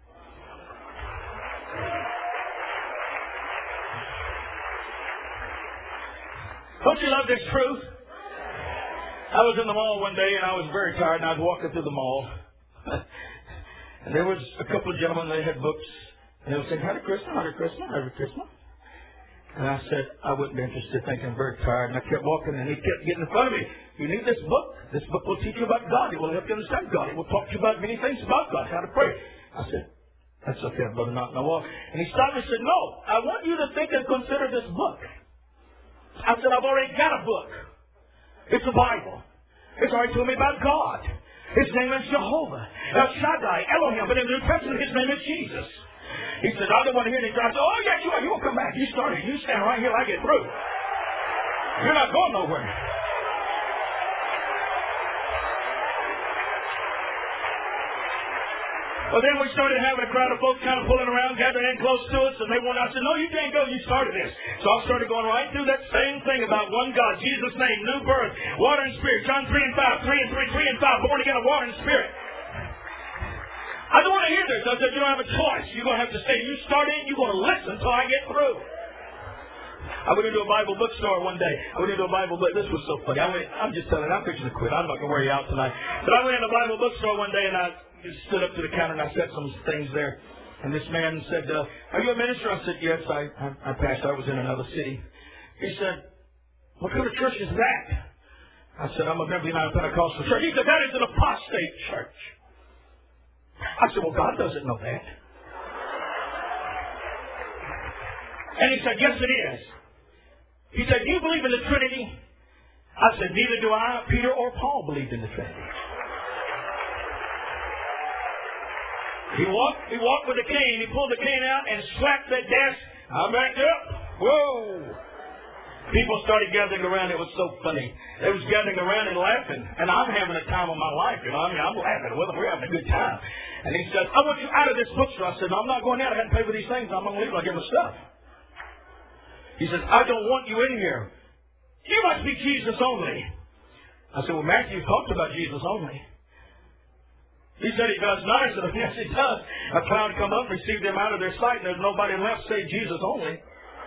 Don't you love this truth? I was in the mall one day and I was very tired and I was walking through the mall. And there was a couple of gentlemen, they had books. And they were saying, Hare Krishna, Hare Krishna, Hare Krishna. And I said, I wouldn't be interested, thinking I'm very tired. And I kept walking, and he kept getting in front of me. You need this book. This book will teach you about God. It will help you understand God. It will talk to you about many things about God, how to pray. I said, that's okay, brother, not in the wall. And he stopped me and said, no, I want you to think and consider this book. I said, I've already got a book. It's a Bible. It's already told me about God. His name is Jehovah, El Shaddai, Elohim. But in the New Testament, his name is Jesus. He said, I don't want to hear anything. I said, oh, yes, you are. You will come back. You started. You stand right here till I get through. You're not going nowhere. Well, then we started having a crowd of folks kind of pulling around, gathering in close to us, and they wanted. I said, no, you can't go. You started this. So I started going right through that same thing about one God, Jesus' name, new birth, water and spirit. John 3 and 5, 3 and 3, 3 and 5, born again of water and spirit. I don't want to hear this. I said, you don't have a choice. You're going to have to stay. You start in, you're going to listen until I get through. I went into a Bible bookstore one day. This was so funny. I'm just telling you, I'm fixing to quit. I'm not going to wear you out tonight. But I went into a Bible bookstore one day, and I stood up to the counter, and I said some things there. And this man said, are you a minister? I said, yes, I pastor. I was in another city. He said, what kind of church is that? I said, I'm a member of the United Pentecostal Church. He said, that is an apostate church. I said, well, God doesn't know that. And he said, yes, it is. He said, do you believe in the Trinity? I said, neither do I. Peter or Paul believed in the Trinity. He walked with a cane. He pulled the cane out and slapped that desk. I backed up. Whoa. People started gathering around. It was so funny. They was gathering around and laughing. And I'm having a time of my life. I'm laughing with them. We're having a good time. And he said, I want you out of this bookstore. I said, no, I'm not going out. I hadn't paid for these things. I'm going to leave. I'll give my stuff. He said, I don't want you in here. You must be Jesus only. I said, well, Matthew talked about Jesus only. He said he does not. I said, yes, he does. A cloud come up, received them out of their sight, and there's nobody left save Jesus only.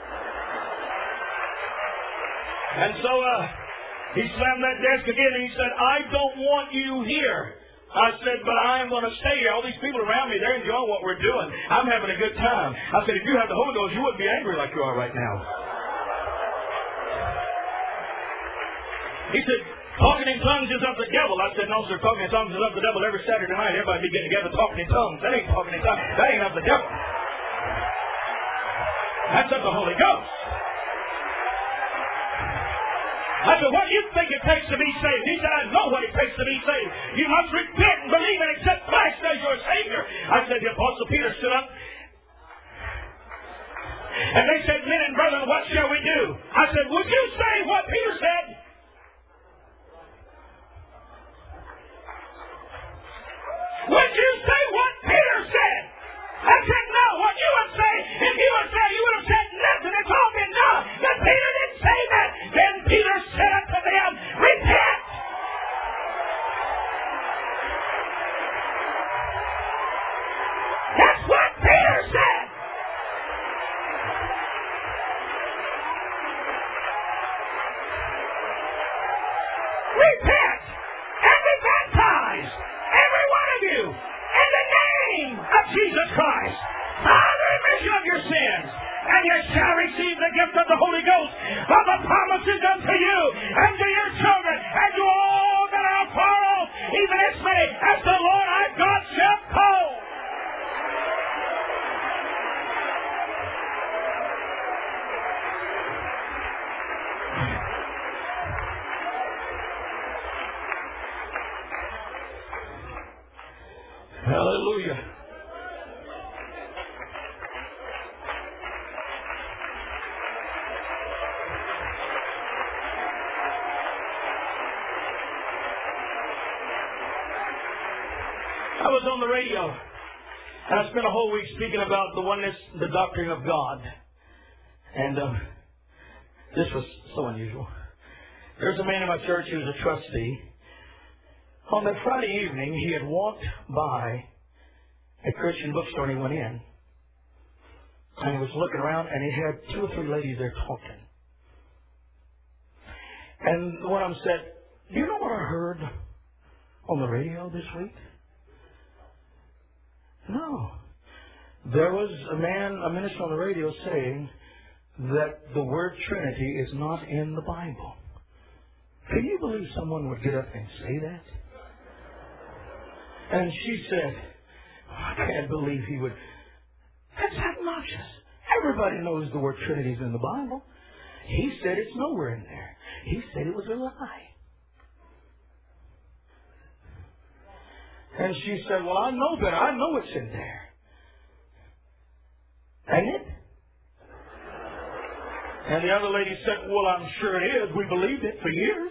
And so he slammed that desk again, and he said, I don't want you here. I said, but I am going to stay here. All these people around me, they're enjoying what we're doing. I'm having a good time. I said, if you have the Holy Ghost, you wouldn't be angry like you are right now. He said, talking in tongues is of the devil. I said, no, sir, talking in tongues is of the devil. Every Saturday night, everybody be getting together talking in tongues. That ain't talking in tongues. That ain't of the devil. That's of the Holy Ghost. I said, what do you think it takes to be saved? He said, I know what it takes to be saved. You must repent and believe and accept Christ as your Savior. I said, the Apostle Peter stood up. And they said, men and brethren, what shall we do? I said, would you say what Peter said? Would you say what Peter said? I said, no. What you would say, if you would say, you would have said nothing. It's all been done. But Peter didn't say that. Then Peter said unto them, repent. That's what Peter said. Repent and be baptized, every one of you, in on the radio. And I spent a whole week speaking about the oneness, the doctrine of God. And this was so unusual. There's a man in my church who was a trustee. On that Friday evening, he had walked by a Christian bookstore and he went in. And he was looking around and he had 2 or 3 ladies there talking. And one of them said, "Do you know what I heard on the radio this week?" No. There was a minister on the radio saying that the word Trinity is not in the Bible. Can you believe someone would get up and say that? And she said, "I can't believe he would." That's obnoxious. Everybody knows the word Trinity is in the Bible. He said it's nowhere in there. He said it was a lie. And she said, "Well, I know better. I know it's in there." Ain't it? And the other lady said, "Well, I'm sure it is. We believed it for years."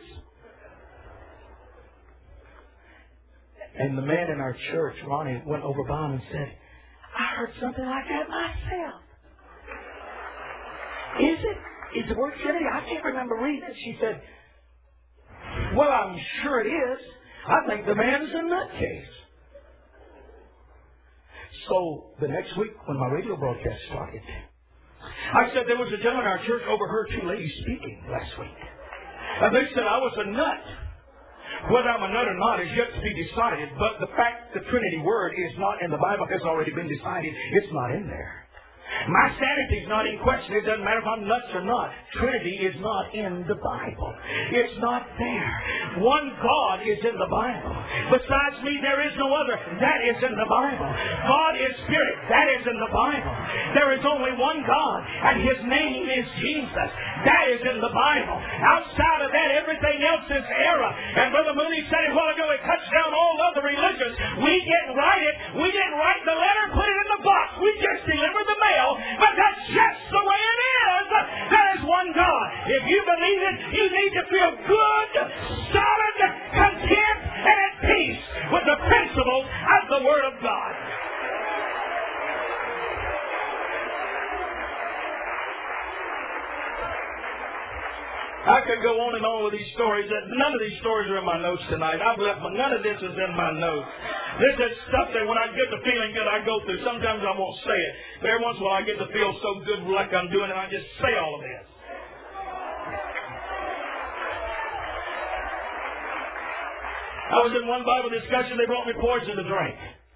And the man in our church, Ronnie, went over by him and said, "I heard something like that myself." "Is it? Is the word Trinity? I can't remember reading it." She said, "Well, I'm sure it is. I think the man's a nutcase." So the next week when my radio broadcast started, I said there was a gentleman in our church overheard 2 ladies speaking last week. And they said I was a nut. Whether I'm a nut or not is yet to be decided, but the fact the Trinity word is not in the Bible has already been decided. It's not in there. My sanity is not in question. It doesn't matter if I'm nuts or not. Trinity is not in the Bible. It's not there. One God is in the Bible. Besides me, there is no other. That is in the Bible. God is Spirit. That is in the Bible. There is only one God, and His name is Jesus. That is in the Bible. Outside of that, everything else is error. And Brother Mooney said a while ago, it cuts down all other religions. We didn't write it. We didn't write the letter, put it in the box. We just delivered the mail. But that's just the way it is. There is one God. If you believe it, you need to feel good, solid, content, and at peace with the principles of the Word of God. I could go on and on with these stories. None of these stories are in my notes tonight. I've left, but none of this is in my notes. This is stuff that when I get the feeling good, I go through. Sometimes I won't say it. But every once in a while I get to feel so good like I'm doing it, I just say all of this. I was in one Bible discussion. They brought me poison to drink.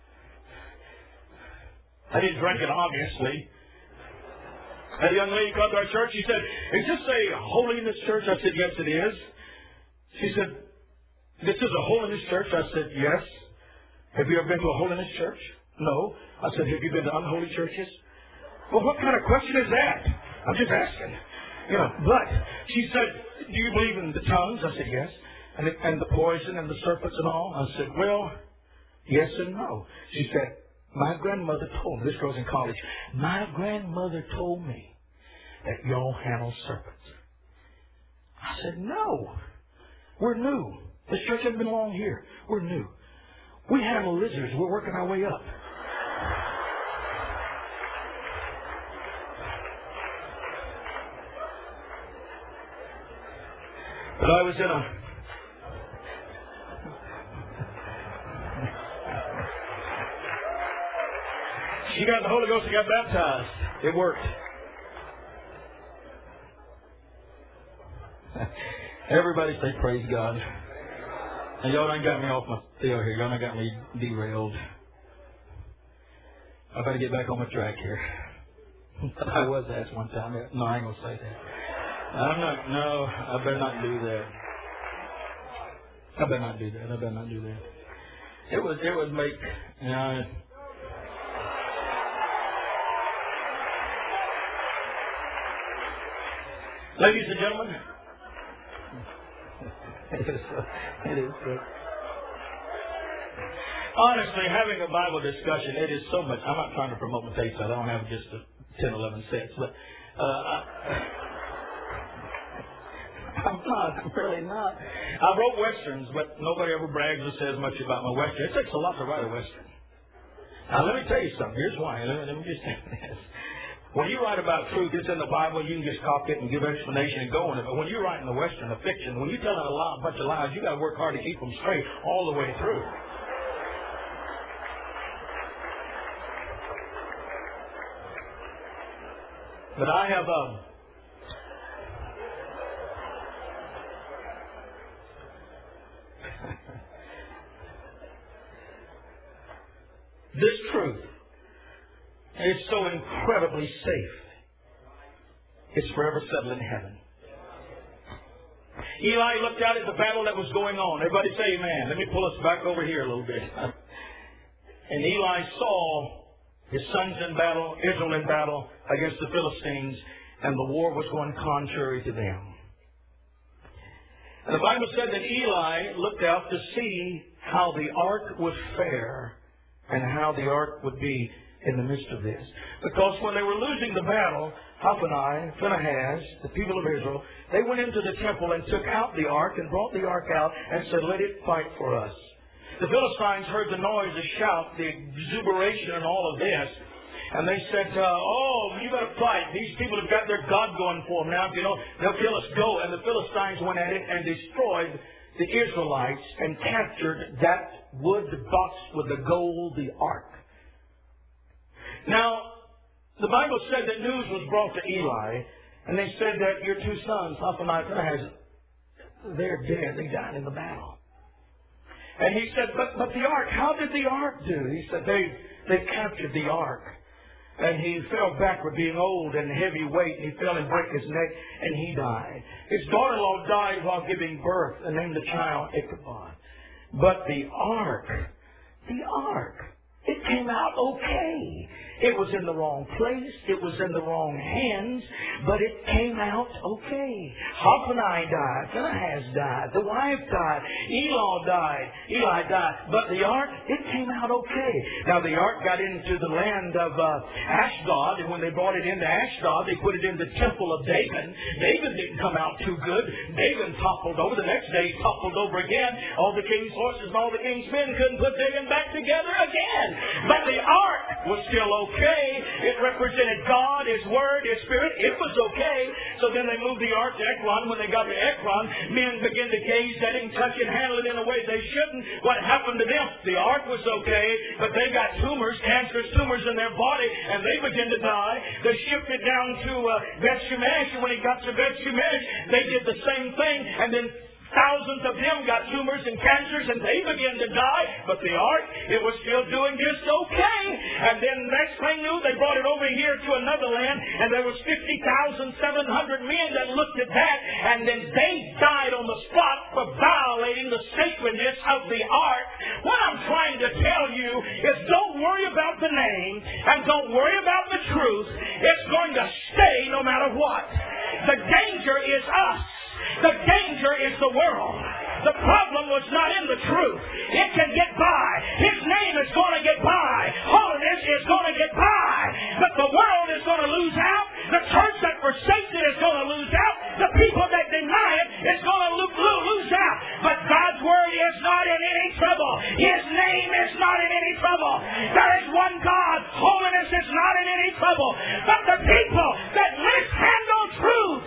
I didn't drink it, obviously. And a young lady called to our church. She said, "Is this a holiness church?" I said, "Yes, it is." She said, "This is a holiness church?" I said, "Yes." "Have you ever been to a holiness church?" "No." I said, "Have you been to unholy churches?" "Well, what kind of question is that?" "I'm just asking." But she said, "Do you believe in the tongues?" I said, "Yes." And the poison and the serpents and all? I said, "Well, yes and no." She said, "My grandmother told me," this girl's in college, "my grandmother told me that y'all handle serpents." I said, "No. We're new. This church hasn't been long here. We're new. We handle lizards. We're working our way up." But I was in a... She got the Holy Ghost and got baptized. It worked. Everybody say praise God. And y'all done got me off my field here. Y'all done got me derailed. I better get back on my track here. I was asked one time. No, I ain't going to say that. I better not do that. I better not do that. It would make, ladies and gentlemen, it is. Honestly, having a Bible discussion, it is so much. I'm not trying to promote my taste. I don't have just 10, 11 cents. But I'm not. I'm really not. I wrote Westerns, but nobody ever brags or says much about my Western. It takes a lot to write a Western. Now, let me tell you something. Here's why. Let me just say this. When you write about truth, it's in the Bible, you can just copy it and give explanation and go on it. But when you're writing a Western, a fiction, when you're telling a bunch of lies, you got to work hard to keep them straight all the way through. But I have this truth is so incredibly safe. It's forever settled in heaven. Eli looked out at the battle that was going on. Everybody say amen. Let me pull us back over here a little bit. And Eli saw his sons in battle, Israel in battle against the Philistines, and the war was going contrary to them. And the Bible said that Eli looked out to see how the ark would fare and how the ark would be in the midst of this. Because when they were losing the battle, Hophni, Phinehas, the people of Israel, they went into the temple and took out the ark and brought the ark out and said, let it fight for us. The Philistines heard the noise, the shout, the exuberation and all of this. And they said, you got to fight. These people have got their God going for them now. You know, they'll kill us. Go. And the Philistines went at it and destroyed the Israelites and captured that wood box with the gold, the ark. Now, the Bible said that news was brought to Eli, and they said that your two sons, Hophni and Phinehas, they're dead. They died in the battle. And he said, but the ark, how did the ark do? He said, they captured the ark. And he fell backward, being old and heavy weight, and he fell and broke his neck, and he died. His daughter-in-law died while giving birth, and named the child Ichabod. But the ark, it came out okay. It was in the wrong place. It was in the wrong hands. But it came out okay. Hophni died. Phinehas died. The wife died. Eli died. But the ark, it came out okay. Now the ark got into the land of Ashdod. And when they brought it into Ashdod, they put it in the temple of Dagon. Dagon didn't come out too good. Dagon toppled over. The next day he toppled over again. All the king's horses and all the king's men couldn't put Dagon back together again. But the ark was still okay. It represented God, His Word, His Spirit. It was okay. So then they moved the ark to Ekron. When they got to Ekron, men began to gaze at it and touch it and handle it in a way they shouldn't. What happened to them? The ark was okay, but they got tumors, cancerous tumors in their body, and they began to die. They shipped it down to Beth Shemesh, and when it got to Beth Shemesh, they did the same thing, and then thousands of them got tumors and cancers, and they began to die. But the ark, it was still doing just okay. And then next thing knew, they brought it over here to another land, and there was 50,700 men that looked at that, and then they died on the spot for violating the sacredness of the ark. What I'm trying to tell you is don't worry about the name, and don't worry about the truth. It's going to stay no matter what. The danger is us. The danger is the world. The problem was not in the truth. It can get by. His name is going to get by. Holiness is going to get by. But the world is going to lose out. The church that forsakes it is going to lose out. The people that deny it is going to lose out. But God's word is not in any trouble. His name is not in any trouble. There is one God. Holiness is not in any trouble. But the people that mishandle truth,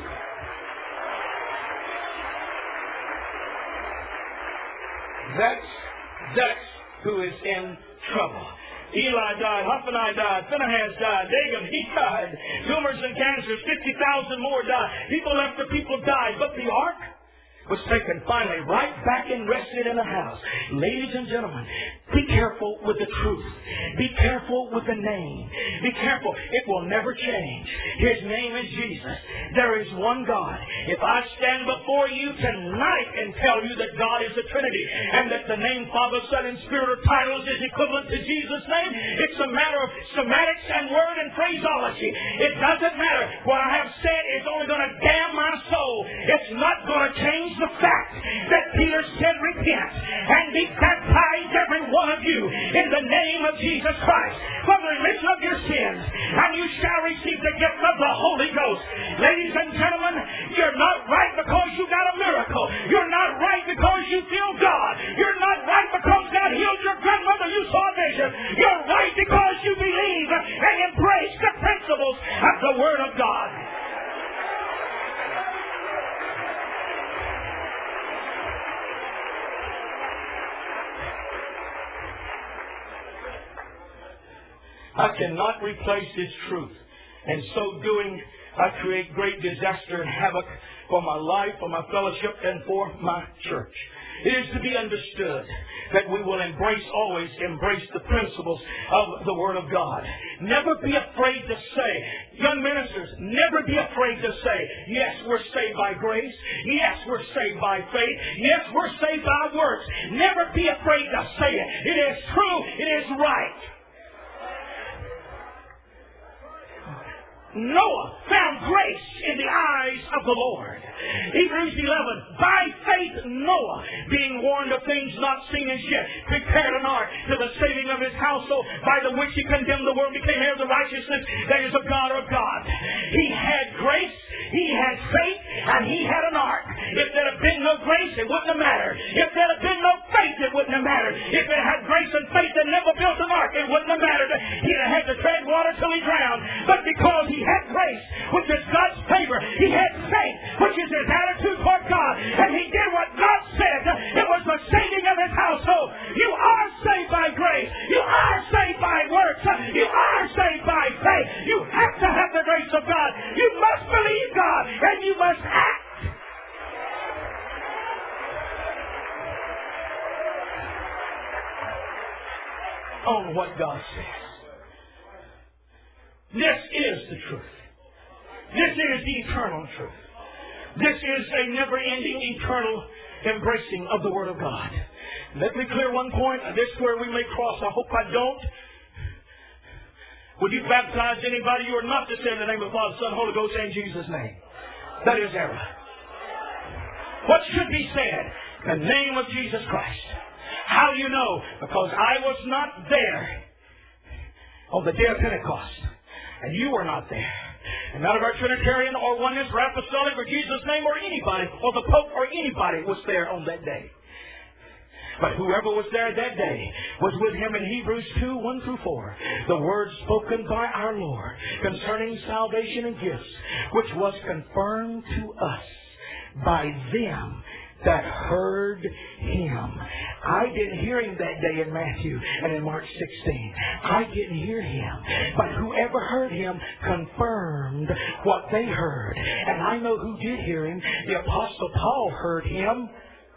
that's who is in trouble. Eli died, Hophni died, Phinehas died, Dagon, he died. Tumors and cancers, 50,000 more died. People after people died. But the ark was taken finally right back and rested in a house. Ladies and gentlemen, be careful with the truth. Be careful with the name. Be careful. It will never change. His name is Jesus. There is one God. If I stand before you tonight and tell you that God is the Trinity and that the name Father, Son, and Spirit or titles is equivalent to Jesus' name, it's a matter of semantics and word and phraseology. It doesn't matter. What I have said is only going to damn my soul. It's not going to change the fact that Peter said, repent and be baptized, every one of you, in the name of Jesus Christ, for the remission of your sins, and you shall receive the gift of the Holy Ghost. Ladies and gentlemen, you're not right because you got a miracle. You're not right because you feel God. You're not right because God healed your grandmother. You saw a vision. You're right because replace His truth. And so doing, I create great disaster and havoc for my life, for my fellowship, and for my church. It is to be understood that we will always embrace the principles of the Word of God. Never be afraid to say, young ministers, never be afraid to say, yes, we're saved by grace. Yes, we're saved by faith. Yes, we're saved by works. Never be afraid to say it. It is true. It is right. Noah found grace in the eyes of the Lord. Hebrews 11, by faith Noah, being warned of things not seen as yet, prepared an ark to the saving of his household, by the which he condemned the world, became heir of the righteousness that is of God or God. He had grace, he had faith, and he had an ark. If there had been no grace, it wouldn't have mattered. If there had been no faith, it wouldn't have mattered. If it had grace and faith and never built an ark, it wouldn't have mattered. He'd have had to tread water till he drowned. But because he had grace, which is God's favor, he had faith, which is his attitude toward God, and he did what God said. It was the saving of his household. You are saved by grace. You are saved by works. You are saved by faith. You have to have the grace of God. You must believe God, and you must act on what God says. This is the truth. This is the eternal truth. This is a never-ending, eternal embracing of the Word of God. Let me clear one point. This is where we may cross. I hope I don't. Would you baptize anybody you are not to say in the name of the Father, Son, Holy Ghost, in Jesus' name? That is error. What should be said? In the name of Jesus Christ. How do you know? Because I was not there on the day of Pentecost. And you were not there. And none of our Trinitarian or Oneness or Apostolic or Jesus' name or anybody or the Pope or anybody was there on that day. But whoever was there that day was with him in Hebrews 2, 1 through 4. The word spoken by our Lord concerning salvation and gifts, which was confirmed to us by them that heard Him. I didn't hear Him that day in Matthew and in Mark 16. I didn't hear Him. But whoever heard Him confirmed what they heard. And I know who did hear Him. The Apostle Paul heard Him.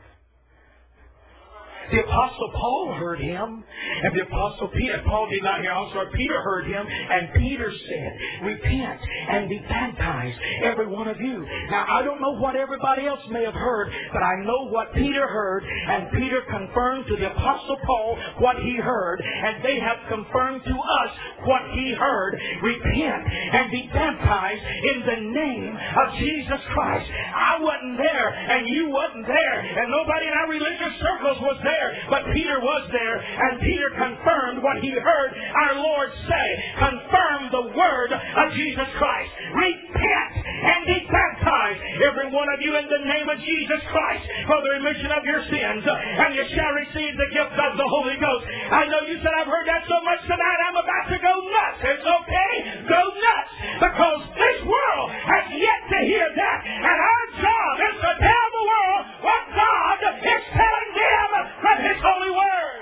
The Apostle Paul heard Him, and the Apostle Peter, Paul did not hear, I'm sorry, Peter heard Him, and Peter said, repent and be baptized, every one of you. Now, I don't know what everybody else may have heard, but I know what Peter heard, and Peter confirmed to the Apostle Paul what he heard, and they have confirmed to us what he heard. Repent and be baptized in the name of Jesus Christ. I wasn't there, and you wasn't there, and nobody in our religious circles was there. But Peter was there, and Peter confirmed what he heard our Lord say. Confirm the word of Jesus Christ. Repent and be baptized, every one of you, in the name of Jesus Christ, for the remission of your sins, and you shall receive the gift of the Holy Ghost. I know you said, I've heard that so much tonight, I'm about to go nuts. It's okay. Go nuts, because this world has yet to hear that, and our job is to tell the world what God is telling them from His holy word.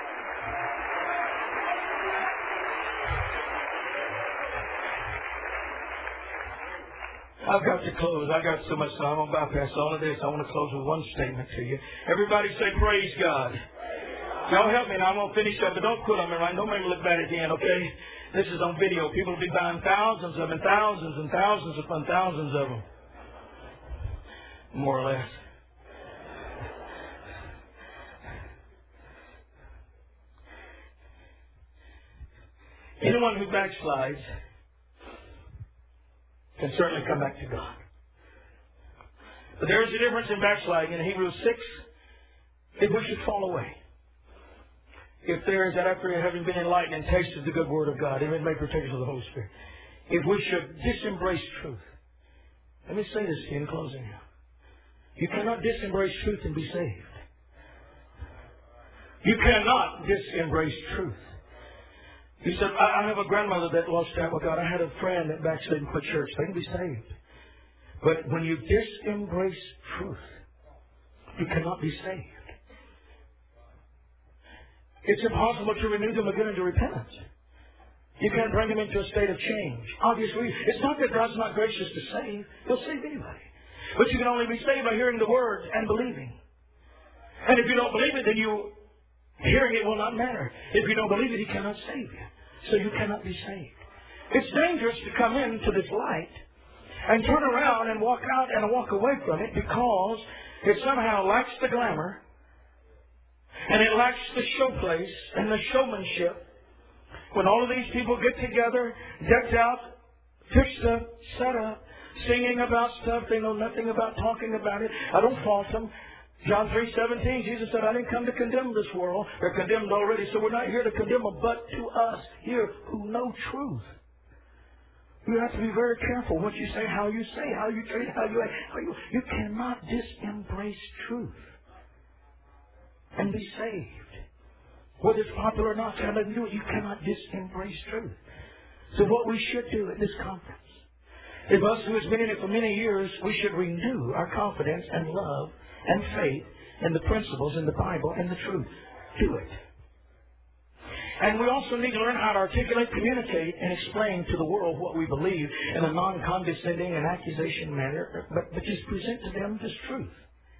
I've got to close. I've got so much time. I'm going to bypass all of this. I want to close with one statement to you. Everybody say, praise God. Y'all help me now. I'm going to finish up, but don't quit on me, right? Don't make me look bad at the end, okay? This is on video. People will be buying thousands of them, thousands and thousands upon thousands of them. More or less. Anyone who backslides can certainly come back to God. But there is a difference in backsliding. In Hebrews 6, if we should fall away, if there is that after having been enlightened and tasted the good word of God, even made partakers of the Holy Spirit, if we should disembrace truth. Let me say this to you in closing now. You cannot disembrace truth and be saved. You cannot disembrace truth. He said, I have a grandmother that lost track with God. I had a friend that backslid and quit church. They can be saved. But when you disembrace truth, you cannot be saved. It's impossible to renew them again into repentance. You can't bring him into a state of change. Obviously, it's not that God's not gracious to save. He'll save anybody. But you can only be saved by hearing the Word and believing. And if you don't believe it, then hearing it will not matter. If you don't believe it, He cannot save you. So you cannot be saved. It's dangerous to come into this light and turn around and walk out and walk away from it because it somehow lacks the glamour and it lacks the showplace and the showmanship. When all of these people get together, decked out, fixed up, set up, singing about stuff they know nothing about, talking about it. I don't fault them. John 3:17, Jesus said, I didn't come to condemn this world. They're condemned already, so we're not here to condemn them, but to us here who know truth. You have to be very careful what you say, how you treat, how you act. You cannot disembrace truth and be saved. Whether it's popular or not, you cannot do it. You cannot disembrace truth. So what we should do at this conference, if us who has been in it for many years, we should renew our confidence and love and faith in the principles in the Bible and the truth. Do it. And we also need to learn how to articulate, communicate, and explain to the world what we believe in a non-condescending and accusation manner, but just present to them this truth.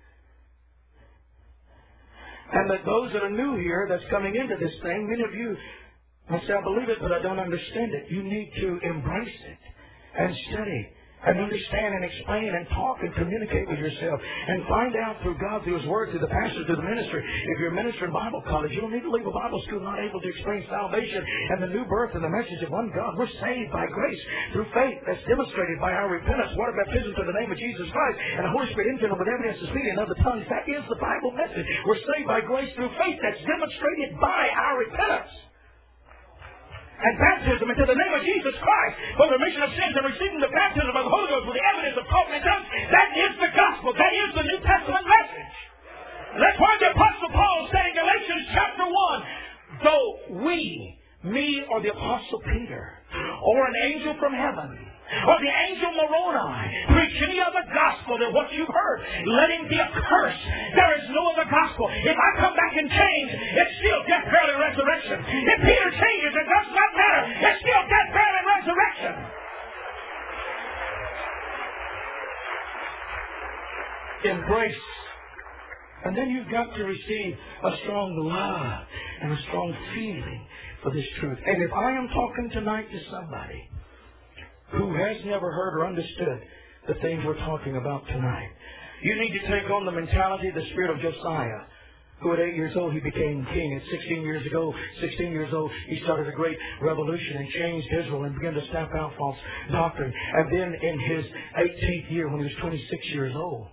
And that those that are new here, that's coming into this thing, many of you may say, I believe it, but I don't understand it. You need to embrace it and study and understand and explain and talk and communicate with yourself and find out through God, through His Word, through the pastor, through the ministry. If you're a minister in Bible college, you don't need to leave a Bible school not able to explain salvation and the new birth and the message of one God. We're saved by grace through faith that's demonstrated by our repentance, water baptism to the name of Jesus Christ, and the Holy Spirit infilling with evidence of speaking in other tongues. That is the Bible message. We're saved by grace through faith that's demonstrated by our repentance and baptism into the name of Jesus Christ for the remission of sins and receiving the baptism of the Holy Ghost with the evidence of talking in tongues. That is the gospel. That is the New Testament message. And that's why the Apostle Paul said in Galatians chapter 1, though we, me or the Apostle Peter, or an angel from heaven, or the angel Moroni, preach any other gospel than what you've heard, let him be accursed. There is no other gospel. If I come back and change, it's still death, burial, and resurrection. If Peter changes, it does not matter. It's still death, burial, and resurrection. Embrace. And then you've got to receive a strong love and a strong feeling for this truth. And if I am talking tonight to somebody who has never heard or understood the things we're talking about tonight, you need to take on the mentality, the spirit of Josiah, who at 8 years old he became king. At 16 years old, he started a great revolution and changed Israel and began to stamp out false doctrine. And then in his 18th year, when he was 26 years old,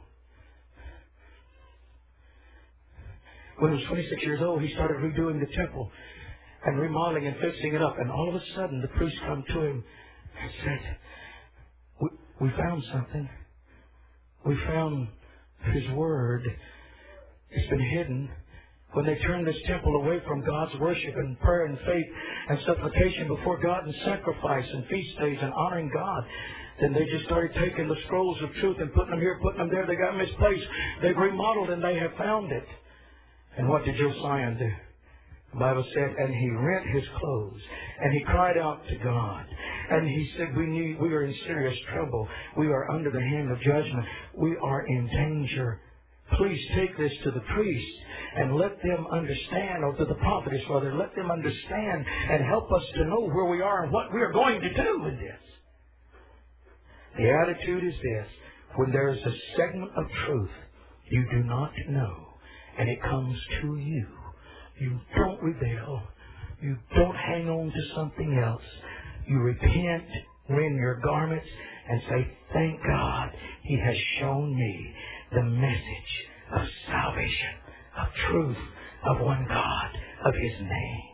he started redoing the temple and remodeling and fixing it up. And all of a sudden, the priest come to him and said, we found something. We found His Word. It's been hidden. When they turned this temple away from God's worship and prayer and faith and supplication before God and sacrifice and feast days and honoring God, then they just started taking the scrolls of truth and putting them here, putting them there. They got misplaced. They've remodeled and they have found it. And what did Josiah do? The Bible said, and he rent his clothes, and he cried out to God. And he said, we are in serious trouble. We are under the hand of judgment. We are in danger. Please take this to the priest and let them understand, or to the prophetess rather, let them understand and help us to know where we are and what we are going to do with this. The attitude is this: when there is a segment of truth you do not know, and it comes to you, you don't rebel. You don't hang on to something else. You repent, rend your garments, and say, thank God He has shown me the message of salvation, of truth, of one God, of His name.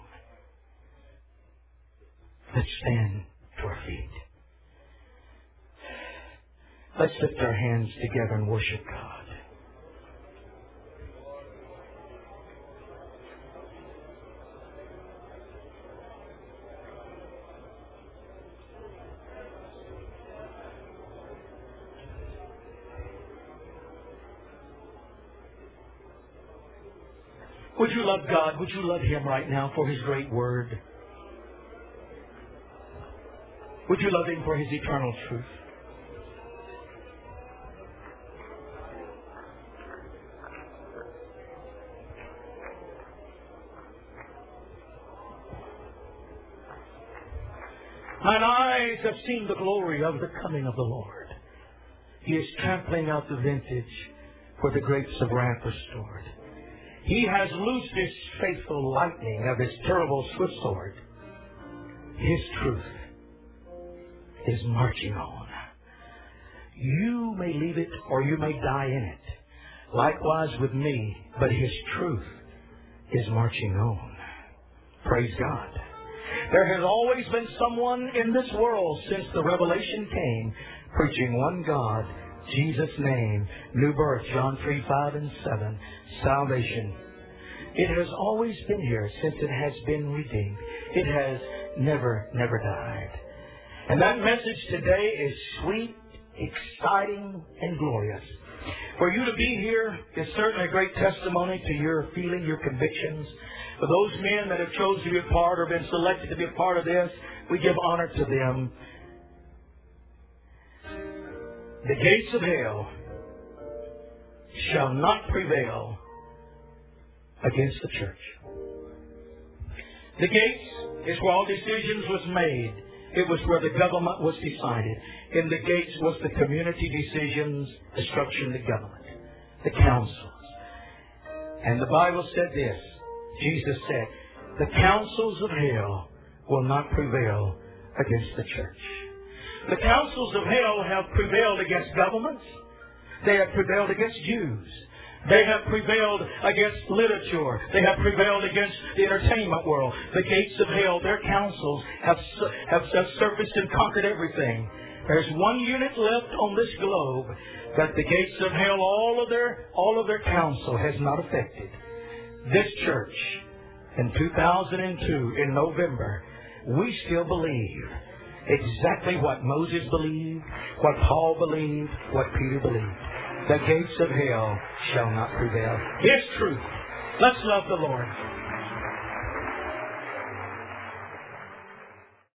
Let's stand to our feet. Let's lift our hands together and worship God. Would you love God? Would you love Him right now for His great Word? Would you love Him for His eternal truth? Mine eyes have seen the glory of the coming of the Lord. He is trampling out the vintage for the grapes of wrath restored. He has loosed His faithful lightning of His terrible swift sword. His truth is marching on. You may leave it or you may die in it. Likewise with me, but His truth is marching on. Praise God. There has always been someone in this world since the revelation came preaching one God, Jesus' name, new birth, John 3, 5, and 7, salvation. It has always been here since it has been redeemed. It has never died. And that message today is sweet, exciting, and glorious. For you to be here is certainly a great testimony to your feeling, your convictions. For those men that have chosen to be a part or been selected to be a part of this, we give honor to them. The gates of hell shall not prevail against the church. The gates is where all decisions was made. It was where the government was decided. In the gates was the community decisions, the structure of the government, the councils. And the Bible said this. Jesus said, the councils of hell will not prevail against the church. The councils of hell have prevailed against governments. They have prevailed against Jews. They have prevailed against literature. They have prevailed against the entertainment world. The gates of hell, their councils have surfaced and conquered everything. There's one unit left on this globe that the gates of hell, all of their counsel has not affected. This church, in 2002, in November, we still believe exactly what Moses believed, what Paul believed, what Peter believed. The gates of hell shall not prevail. His truth. Let's love the Lord.